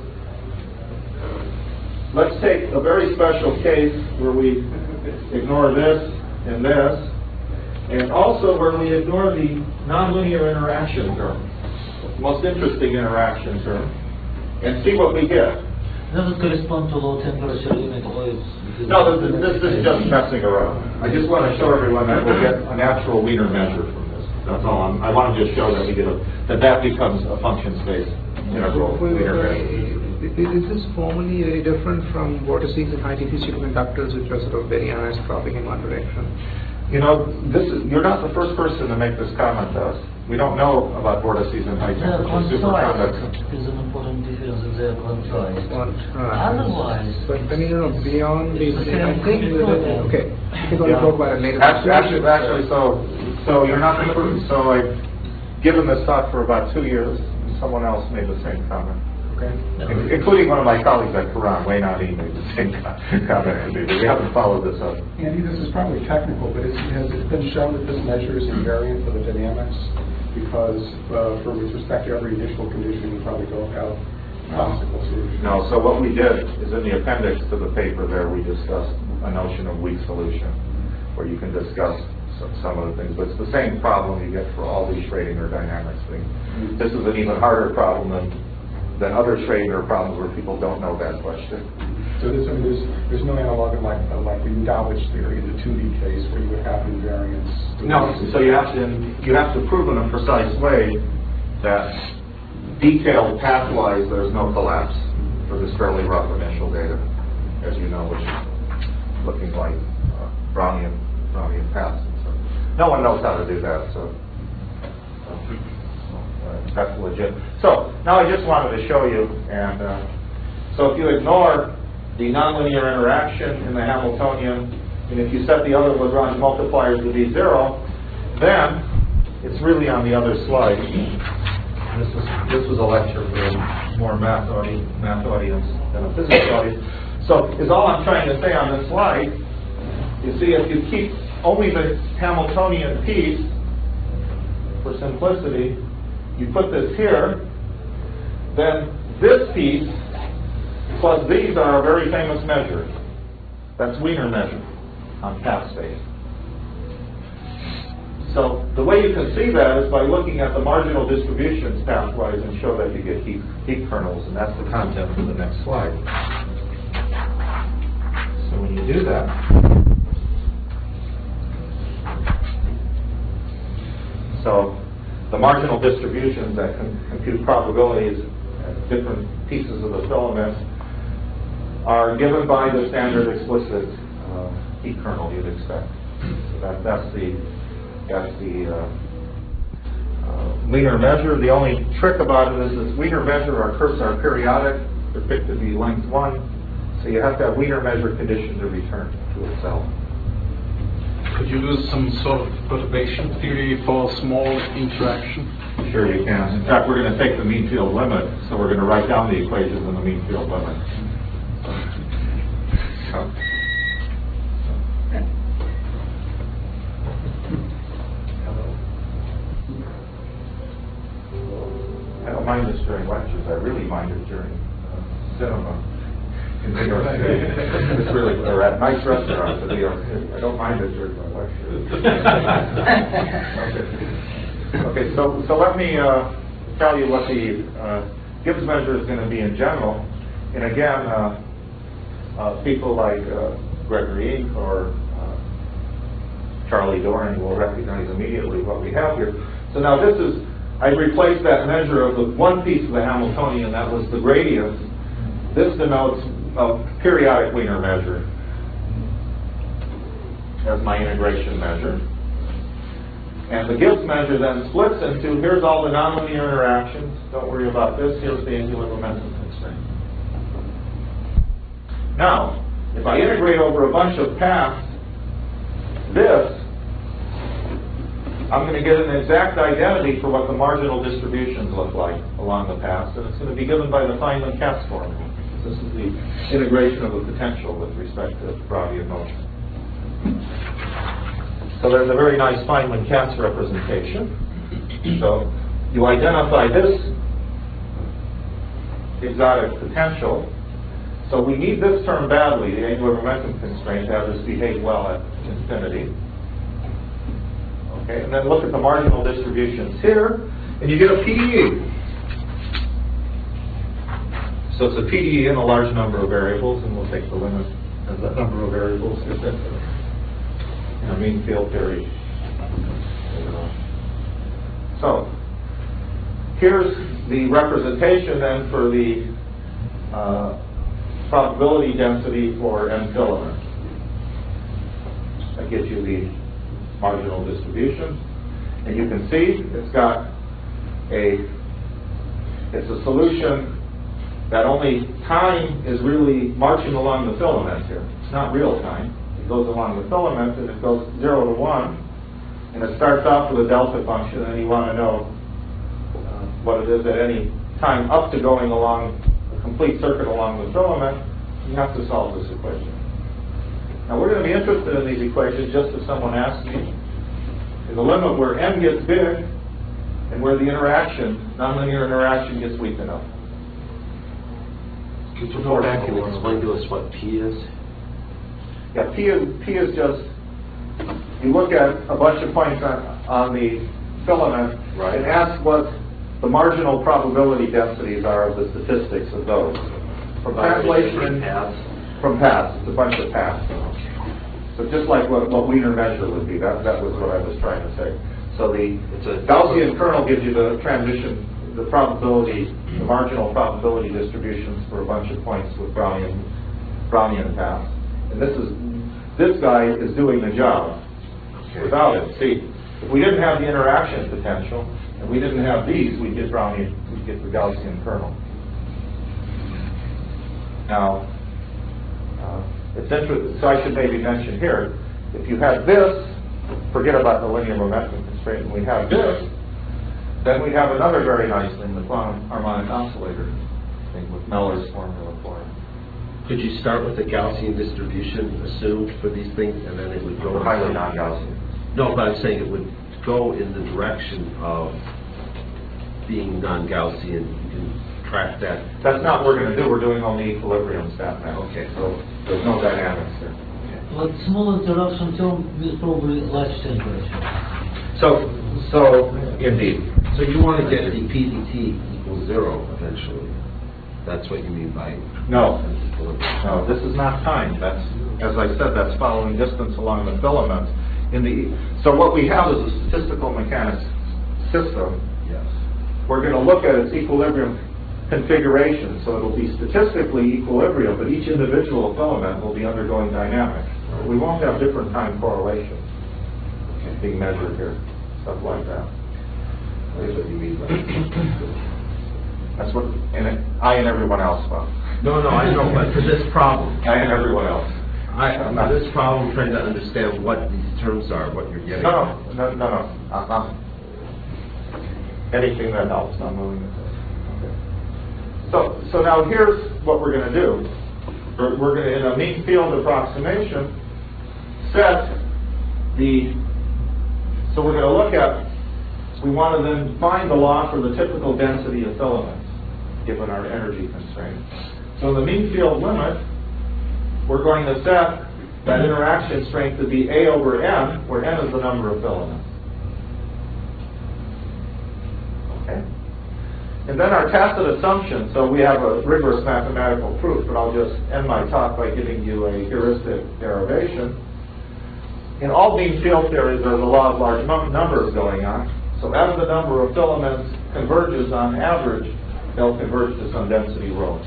let's take a very special case where we ignore this and this, and also where we ignore the nonlinear interaction term, the most interesting interaction term, and see what we get. Does it correspond to low temperature limit oils? No, this is just messing around. I just want to show everyone that we'll get a natural Wiener measure from this. That's all. I want to just show that we get that becomes a function space integral Wiener measure. Is this formally very different from vortices and high-density superconductors, which are sort of very anisotropic in one direction? You know, you're not the first person to make this comment to us. We don't know about vortices and high temperature superconductors. There's an important difference in their quantized. Otherwise, but beyond the I think okay, we're going to talk about it later. Actually, so you're not the first. So I've given this talk for about 2 years, and someone else made the same comment. Okay. Including one of my colleagues at Quran, Wayne Ali, made the same comment. We haven't followed this up. Andy, this is probably technical, but has it been shown that this measure is invariant for the dynamics? Because with respect to every initial condition, you probably don't have classical solutions. No, so what we did is in the appendix to the paper there, we discussed a notion of weak solution, where you can discuss some of the things. But it's the same problem you get for all these Schrödinger dynamics things. This is an even harder problem than other Schrödinger problems where people don't know that question. So there's no analog like the Dawich theory in the 2D case where you would have invariance. No, so you have to prove in a precise way that detailed pathwise there's no collapse for this fairly rough initial data, as you know, which is looking like Brownian paths. So no one knows how to do that, so that's legit. So now I just wanted to show you, and so if you ignore the nonlinear interaction in the Hamiltonian, and if you set the other Lagrange multipliers to be 0, then it's really on the other slide. This was a lecture for a more math audience than a physics audience. So is all I'm trying to say on this slide. You see, if you keep only the Hamiltonian piece for simplicity, you put this here, then this piece plus these are a very famous measure. That's Wiener measure on path space. So the way you can see that is by looking at the marginal distributions pathwise and show that you get heap kernels, and that's the content for the next slide. So when you do that, so the marginal distributions that compute probabilities at different pieces of the filament are given by the standard explicit heap kernel you'd expect. So that's the Wiener measure. The only trick about it is this Wiener measure, our curves are periodic. They're picked to be length 1. So you have to have Wiener measure condition to return to itself. Could you do some sort of perturbation theory for small interaction? Sure you can. In fact, we're going to take the mean field limit, so we're going to write down the equations in the mean field limit. I don't mind this during lectures. I really mind it during cinema. In New York City. It's really, or at nice restaurants in New York City. I don't mind it during my lecture. Okay, so let me tell you what the Gibbs measure is going to be in general. And again, people like Gregory Inc. or Charlie Doran will recognize immediately what we have here. So now this is, I replaced that measure of the one piece of the Hamiltonian, that was the gradient. This denotes a periodic Wiener measure as my integration measure. And the Gibbs measure then splits into, here's all the nonlinear interactions. Don't worry about this. Here's the angular momentum constraint. Now, if I integrate over a bunch of paths, this, I'm going to get an exact identity for what the marginal distributions look like along the paths, and it's going to be given by the Feynman-Katz formula. This is the integration of the potential with respect to Brownian motion. So there's a very nice Feynman-Katz representation. So you identify this exotic potential. So we need this term badly, the angular momentum constraint, to have this behave well at infinity. Okay, and then look at the marginal distributions here, and you get a PDE. So it's a PDE in a large number of variables, and we'll take the limit as that number of variables in a mean field theory. So here's the representation then for the probability density for n filament. That gives you the marginal distribution, and you can see it's a solution that only time is really marching along the filament here. It's not real time. It goes along the filament, and it goes 0 to 1, and it starts off with a delta function, and you want to know what it is at any time up to going along a complete circuit along the filament. You have to solve this equation. Now we're going to be interested in these equations just as someone asked me. In the limit where n gets big and where the nonlinear interaction gets weak enough. Could you go back and explain to us what P is? Yeah, P is just, you look at a bunch of points on the filament, right, and ask what the marginal probability densities are of the statistics of those. From translation, from paths, it's a bunch of paths. So just like what Wiener measure would be, that was what I was trying to say. So the Gaussian kernel gives you the transition, the probability, the marginal probability distributions for a bunch of points with Brownian paths. And this guy is doing the job. Without it, see, if we didn't have the interaction potential and we didn't have these, we'd get the Gaussian kernel. Now, it's interesting, so I should maybe mention here, if you have this, forget about the linear momentum constraint, and we have this, then we have another very nice thing, the quantum harmonic oscillator thing with Meller's formula for it. Could you start with the Gaussian distribution assumed for these things, and then it would go highly non-Gaussian? No, but I'm saying it would go in the direction of being non-Gaussian. You can track that. That's not what we're going to do. We're doing only equilibrium stat now. Okay. So there's no dynamics there. But small interaction term will probably less temperature. So indeed. So you want to get the PDT equals 0 eventually. That's what you mean by No, this is not time. That's, as I said, that's following distance along the filament. So what we have is a statistical mechanics system. Yes. We're going to look at its equilibrium configuration, so it'll be statistically equilibrium, but each individual filament will be undergoing dynamics. We won't have different time correlations being measured here, stuff like that. That's what you mean by That's what I and everyone else will. No, I know, but for this problem. I and everyone else. For this problem, I'm trying to understand what these terms are, what you're getting at. No. Anything that helps, I'm moving it. Okay. So now here's what we're going to do. We're going to, in a mean field approximation, set the. So we're going to look at. We want to then find the law for the typical density of filaments, given our energy constraint. So in the mean field limit, we're going to set that interaction strength to be A over N, where N is the number of filaments. Okay? And then our tacit assumption, so we have a rigorous mathematical proof, but I'll just end my talk by giving you a heuristic derivation. In all mean field theories, there's a law of large numbers going on. So as the number of filaments converges on average, they'll converge to some density rho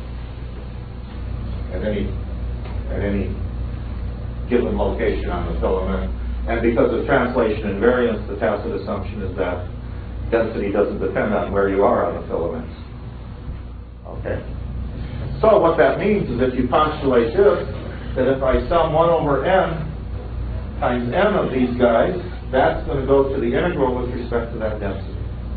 at any given location on the filament. And because of translation invariance, the tacit assumption is that density doesn't depend on where you are on the filaments. Okay? So what that means is if you postulate this, that if I sum 1 over n times n of these guys, that's going to go to the integral with respect to that density.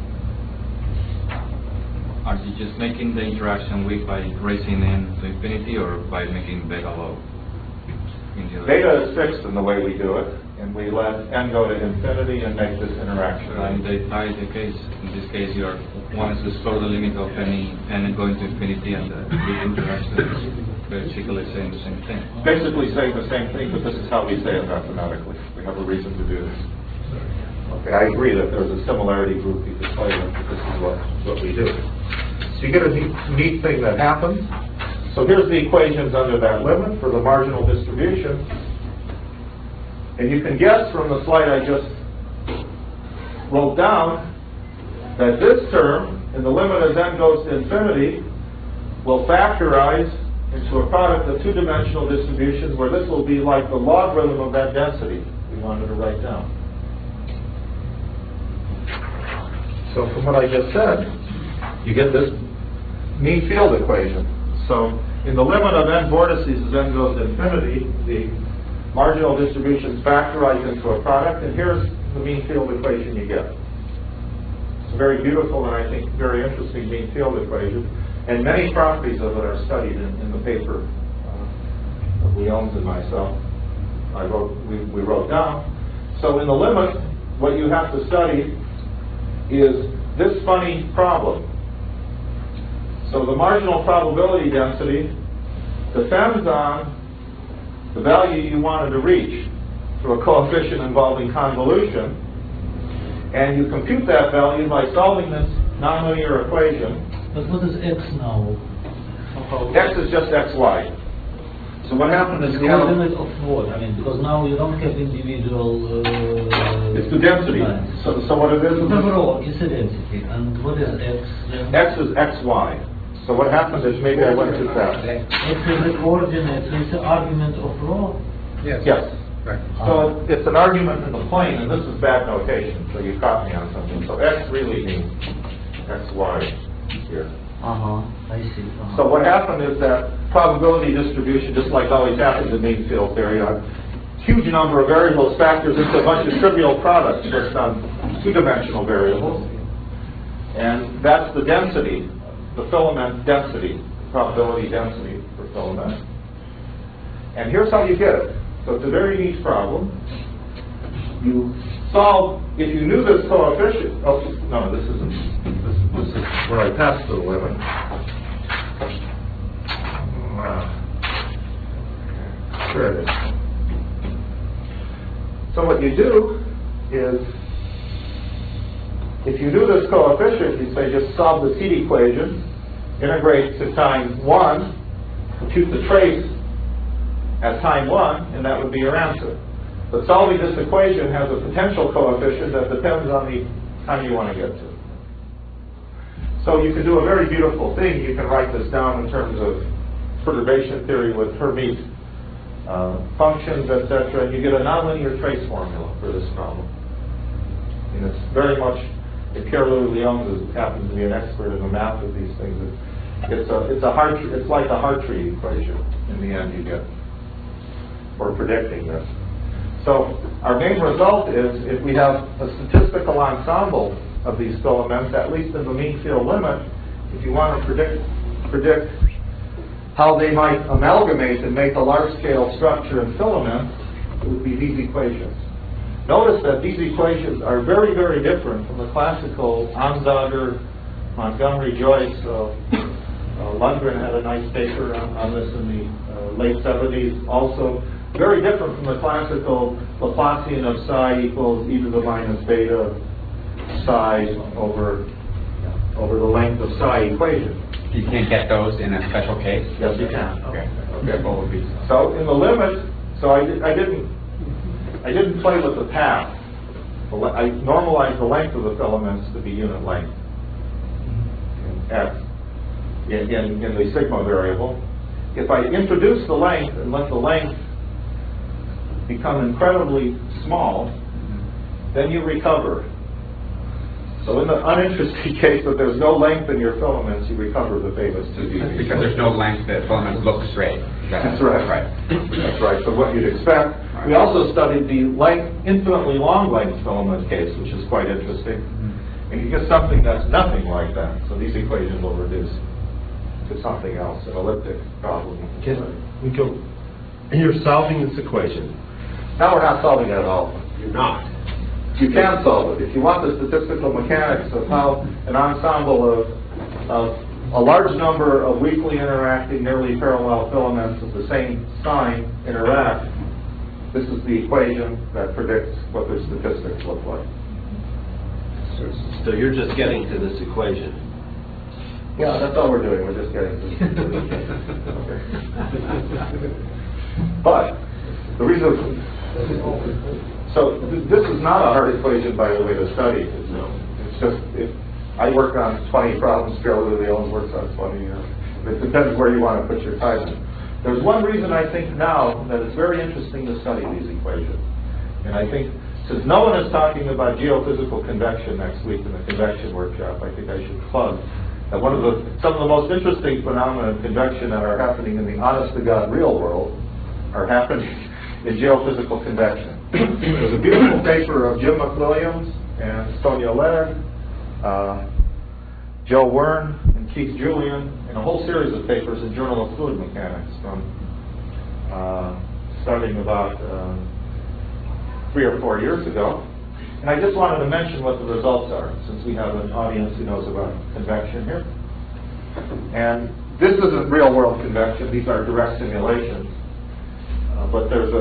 Are you just making the interaction weak by raising n to infinity, or by making beta low? Beta is fixed in the way we do it, and we let n go to infinity and make this interaction. In the case, in this case, you are wanting to explore the limit of any n going to infinity, and the interaction is basically saying the same thing. Basically saying the same thing, but this is how we say it mathematically. We have a reason to do this. Okay, I agree that there's a similarity group you could play with, but this is what we do. So you get a neat thing that happens. So here's the equations under that limit for the marginal distribution. And you can guess from the slide I just wrote down that this term, in the limit as n goes to infinity, will factorize into a product of two-dimensional distributions where this will be like the logarithm of that density we wanted to write down. So from what I just said, you get this mean field equation. So in the limit of n vortices as n goes to infinity, the marginal distributions factorize into a product, and here's the mean field equation you get. It's a very beautiful and I think very interesting mean field equation, and many properties of it are studied in the paper of Leons and myself. We wrote down. So in the limit, what you have to study is this funny problem. So the marginal probability density depends on the value you wanted to reach through a coefficient involving convolution, and you compute that value by solving this nonlinear equation. But what is x now? X is just xy. So what happened is the coordinate of what? I mean, because now you don't have individual. It's the density. So what it is? Overall, it's a density. And what is x? X is xy. So what happened is maybe I went too fast. X is the coordinate. So it's an argument of rho. Yes. Right. So it's an argument in the plane, and this is bad notation. So you caught me on something. So x really means xy here. I see. So what happened is that probability distribution, just like always happens in mean field theory, a huge number of variables factors into a bunch of trivial products based on two-dimensional variables. And that's the density, the filament density, probability density for filament. And here's how you get it. So it's a very neat problem. You solve, if you knew this coefficient, oh, no, this isn't, this is where I passed the limit. There it is. So what you do is If you do this coefficient, you say just solve the heat equation, integrate to time 1, compute the trace at time 1, and that would be your answer. But solving this equation has a potential coefficient that depends on the time you want to get to. So you can do a very beautiful thing. You can write this down in terms of perturbation theory with Hermite functions, etc. And you get a nonlinear trace formula for this problem. And it's very much, if Pierre-Louis Lyon happens to be an expert in the math of these things, it's like a Hartree equation in the end you get for predicting this. So our main result is if we have a statistical ensemble of these filaments, at least in the mean field limit, if you want to predict how they might amalgamate and make a large-scale structure in filaments, it would be these equations. Notice that these equations are very, very different from the classical Ansauger, Montgomery, Joyce. Lundgren had a nice paper on this in the late 70s. Also, very different from the classical Laplacian of psi equals e to the minus beta psi over the length of psi equation. You can't get those in a special case? Yes, you can. Okay. So in the limit, I didn't play with the path. I normalized the length of the filaments to be unit length in x in the sigma variable. If I introduce the length and let the length become incredibly small, then you recover. So in the uninteresting case that there's no length in your filaments, you recover the famous 2D. Because there's no length, the filaments look straight. That's right. That's right. So what you'd expect. Right. We also studied the infinitely long length filament case, which is quite interesting. And you get something that's nothing like that. So these equations will reduce to something else, an elliptic problem. You're solving this equation. Now we're not solving it at all. You're not. You can solve it. If you want the statistical mechanics of how an ensemble of a large number of weakly interacting, nearly parallel filaments of the same sign interact, this is the equation that predicts what their statistics look like. So you're just getting to this equation. Yeah, that's all we're doing. We're just getting to this equation. But the reason... So this is not a hard equation, by the way, to study. It's just, I work on 20 problems, Pierre-Louis Lyon works on 20. It depends where you want to put your time in. There's one reason I think now that it's very interesting to study these equations. And I think, since no one is talking about geophysical convection next week in the convection workshop, I think I should plug that some of the most interesting phenomena of convection that are happening in the honest-to-God real world are happening in geophysical convection. There's a beautiful paper of Jim McWilliams and Sonia Laird, Joe Wern and Keith Julian, and a whole series of papers in Journal of Fluid Mechanics from starting about 3 or 4 years ago. And I just wanted to mention what the results are, since we have an audience who knows about convection here. And this isn't real-world convection. These are direct simulations. But there's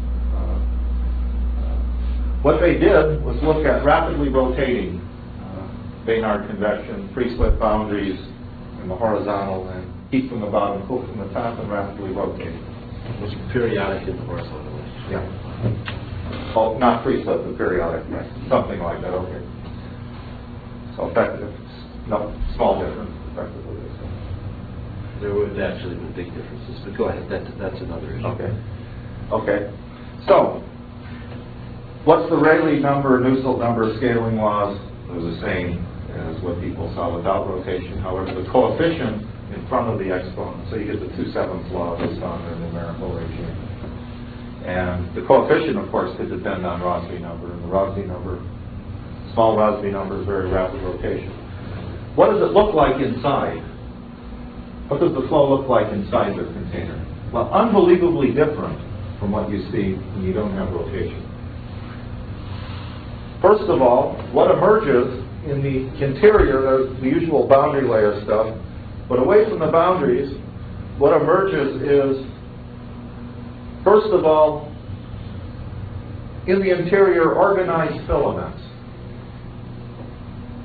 what they did was look at rapidly rotating Baynard convection, free-slip boundaries in the horizontal, and heat from the bottom, cool from the top, and rapidly rotating. Which is periodic in the horizontal. Yeah. Oh, not free-slip, but periodic. Right. Something like that, okay. So effective, no, small difference, effectively. There would actually be big differences, but go ahead, that's another issue. Okay. So, what's the Rayleigh number, Nusselt number scaling laws? They're the same as what people saw without rotation. However, the coefficient in front of the exponent, so you get the 2/7 law based on their numerical regime. And the coefficient, of course, could depend on Rossby number. And the Rossby number, small Rossby number is very rapid rotation. What does it look like inside? What does the flow look like inside the container? Well, unbelievably different from what you see when you don't have rotation. First of all, what emerges in the interior, there's the usual boundary layer stuff, but away from the boundaries, what emerges is, first of all, in the interior, organized filaments.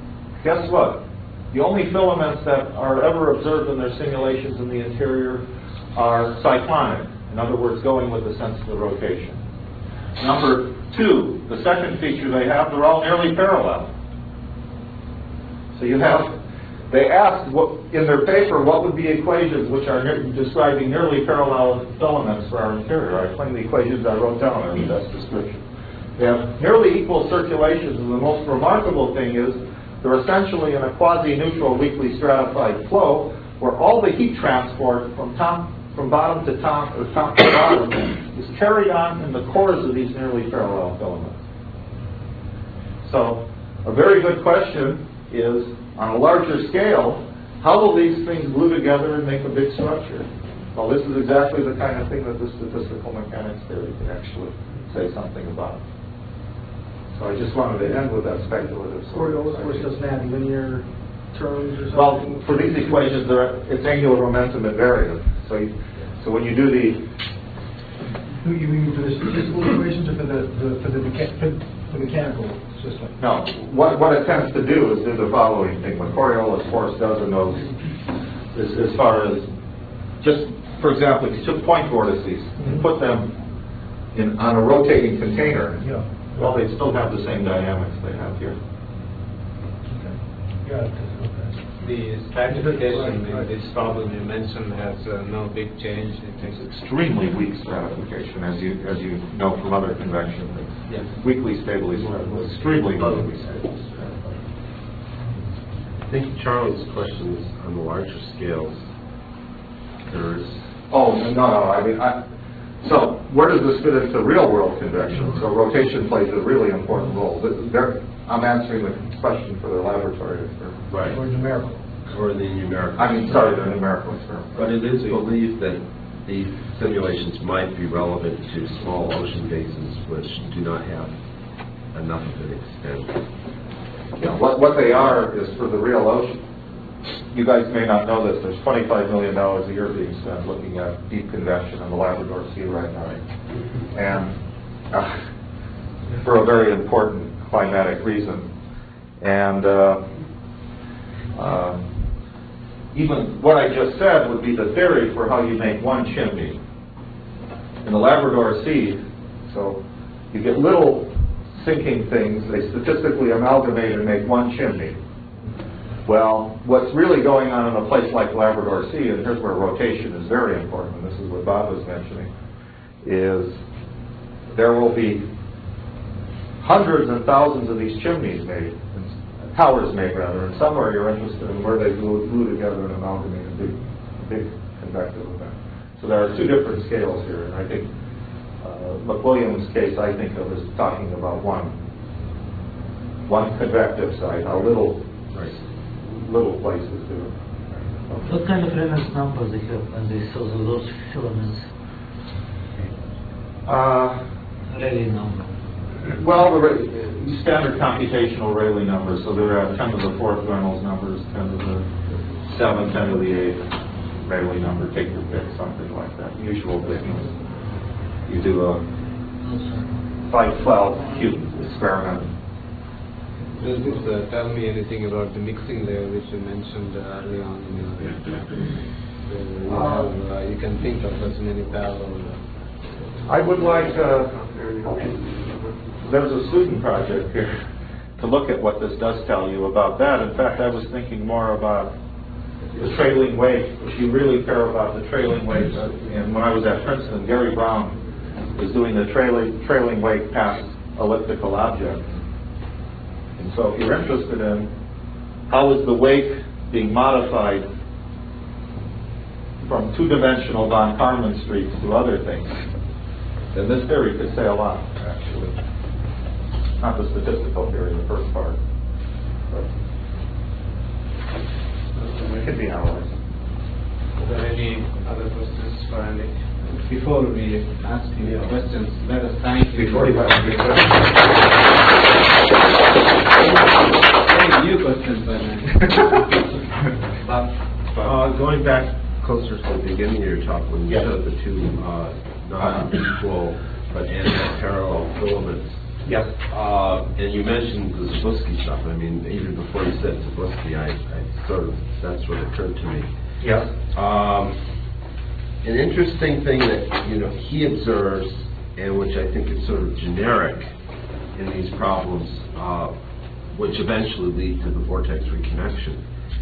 guess what? The only filaments that are ever observed in their simulations in the interior are cyclonic. In other words, going with the sense of the rotation. Number two, the second feature they have, they're all nearly parallel. So you have, they asked in their paper what would be equations which are describing nearly parallel filaments for our interior. I explained the equations I wrote down in the best description. They have nearly equal circulations, and the most remarkable thing is they're essentially in a quasi-neutral weakly stratified flow where all the heat transport from bottom to top, or top to bottom, is carried on in the cores of these nearly parallel filaments. So, a very good question is, on a larger scale, how will these things glue together and make a big structure? Well, this is exactly the kind of thing that the statistical mechanics theory can actually say something about. So I just wanted to end with that speculative sort of. Coriolis force doesn't have linear terms or something? Well, for these equations, it's angular momentum invariant. So when you do the... You mean for the statistical equations or for the mechanical system? No. What it tends to do is do the following thing. What Coriolis force does in those is as far as just, for example, if you took point vortices and put them on a rotating container, well, they still have the same dynamics they have here. The stratification in this problem you mentioned has no big change. It takes extremely weak stratification, as you know from other convection things. Yes. Weakly stably stratified. Extremely weakly stably stratified. I think Charlie's question is on the larger scales. There's... Oh, no. I mean, so where does this fit into real world convection? So rotation plays a really important role. I'm answering the question for the laboratory experiment. Right. Or numerical. Or the numerical. I mean, sorry, the numerical experiment. But it is believed that these simulations might be relevant to small ocean basins which do not have enough of an extent. Yeah, what they are is for the real ocean. You guys may not know this. There's $25 million a year being spent looking at deep convection in the Labrador Sea right now. And for a very important climatic reason. And even what I just said would be the theory for how you make one chimney. In the Labrador Sea, so you get little sinking things, they statistically amalgamate and make one chimney. Well, what's really going on in a place like Labrador Sea, and here's where rotation is very important, and this is what Bob was mentioning, is there will be hundreds and thousands of these chimneys made, towers made rather, and somewhere you're interested in where they glue together and amalgamate a big convective event. So there are two different scales here, and I think McWilliams' case I think of as talking about one convective site, how little places do it. What kind of Reynolds number they have when they saw those filaments? Rayleigh number. Well, the standard computational Rayleigh numbers, so there are 10 to the 4th Reynolds numbers, 10 to the 7th, 10 to the 8th Rayleigh number, take your pick, something like that. Usual business. You do a 512 cube experiment. Does this tell me anything about the mixing layer which you mentioned early on? You can think of as many parallel. I would like, there's a student project here to look at what this does tell you about that. In fact, I was thinking more about the trailing wave. If you really care about the trailing wave, and when I was at Princeton, Gary Brown was doing the trailing wave past elliptical objects. And so if you're interested in how is the wake being modified from two-dimensional von Karman streaks to other things, then this theory could say a lot, actually. Not the statistical theory, the first part. But it could be analyzed. Are there any other questions for Andy? Before we ask you questions, let us thank you. Before you ask me new questions, going back closer to the beginning of your talk, when you showed the two non-equal but parallel filaments, Yes. And you mentioned the Zabusky stuff. I mean, even before you said Zabusky, that's what occurred to me. Yes. An interesting thing that he observes, and which I think is sort of generic in these problems, which eventually lead to the vortex reconnection,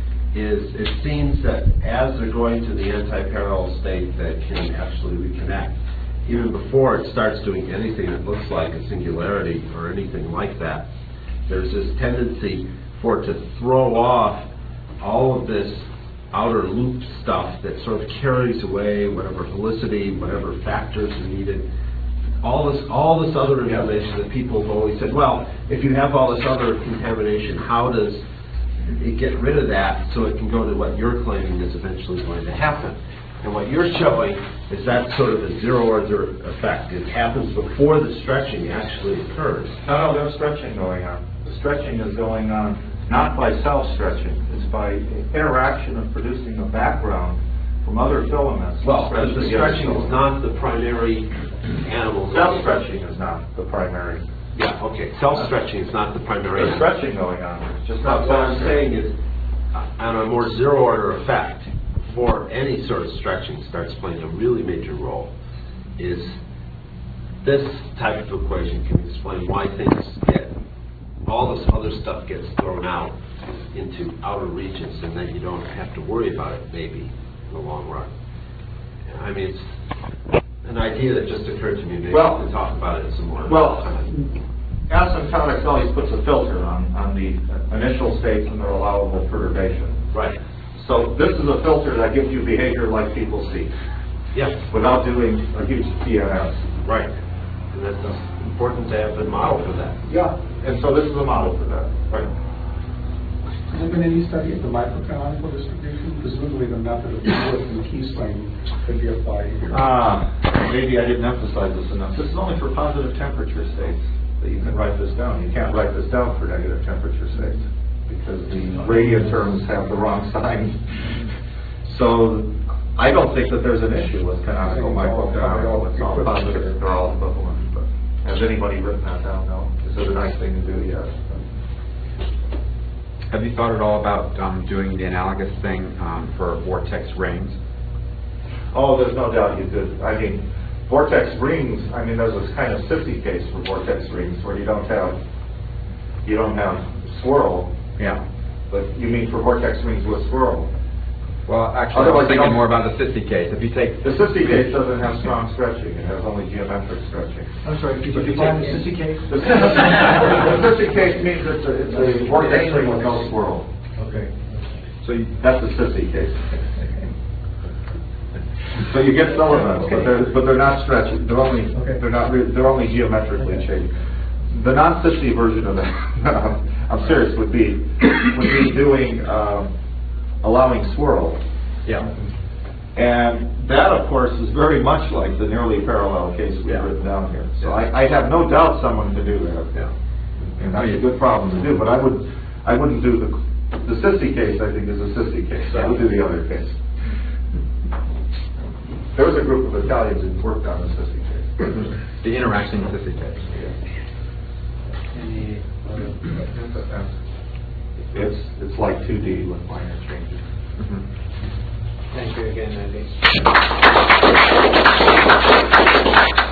is it seems that as they're going to the anti-parallel state that can actually reconnect, even before it starts doing anything that looks like a singularity or anything like that, there's this tendency for it to throw off all of this outer loop stuff that sort of carries away whatever helicity, whatever factors are needed. All this other information that people have always said, well, if you have all this other contamination, how does it get rid of that so it can go to what you're claiming is eventually going to happen? And what you're showing is that sort of a zero-order effect. It happens before the stretching actually occurs. No, there's stretching going on. The stretching is going on not by self-stretching. It's by interaction of producing a background from other filaments. Well, the stretching is not the primary animal. Self-stretching is not the primary. Yeah, okay. Self-stretching is not the primary. There's stretching going on. It's just not what I'm saying is, on a more zero-order effect, before any sort of stretching starts playing a really major role, is this type of equation can explain why things all this other stuff gets thrown out into outer regions, and then you don't have to worry about it, maybe, in the long run. I mean, it's an idea that just occurred to me. Maybe we can talk about it some more. Well, asymptotic always puts a filter on the initial states and their allowable perturbation. Right. So this is a filter that gives you behavior like people see. Yeah. Without doing a huge DNS. Right. And that's important to have a model for that. Yeah. And so this is a model for that. Right. Has there been any study of the microcanonical distribution? Presumably the method of Lewis and Kiesling could be applied here. Maybe I didn't emphasize this enough. This is only for positive temperature states that you can write this down. You can't write this down for negative temperature states because the radiant terms have the wrong sign. So I don't think that there's an issue with canonical microcanonical. It's all positive. They're all equivalent. But has anybody written that down? No. Is it a nice thing to do? Yes. Have you thought at all about doing the analogous thing for vortex rings? Oh, there's no doubt you could. I mean, vortex rings, I mean, there's this kind of sissy case for vortex rings where you don't have swirl. Yeah. But you mean for vortex rings with swirl? Well, actually, I was thinking more about the sissy case. If you take the sissy case doesn't have strong stretching; it has only geometric stretching. I'm sorry, could you define the sissy case? The sissy case means it's a vortex ring with no swirl. Okay. So that's the sissy case. So you get filaments, but they're not stretching. They're only geometrically shaped. The non-sissy version of that, I'm serious, would be doing. Allowing swirl. Yeah. And that, of course, is very much like the nearly parallel case we've written down here. So I have no doubt someone could do that. Yeah. And that's a good problem to do. But I wouldn't do the sissy case. I think is a sissy case. I would do the other case. There was a group of Italians who worked on the sissy case. The interaction sissy case. It's like 2D with minor changes. Thank you again, Andy.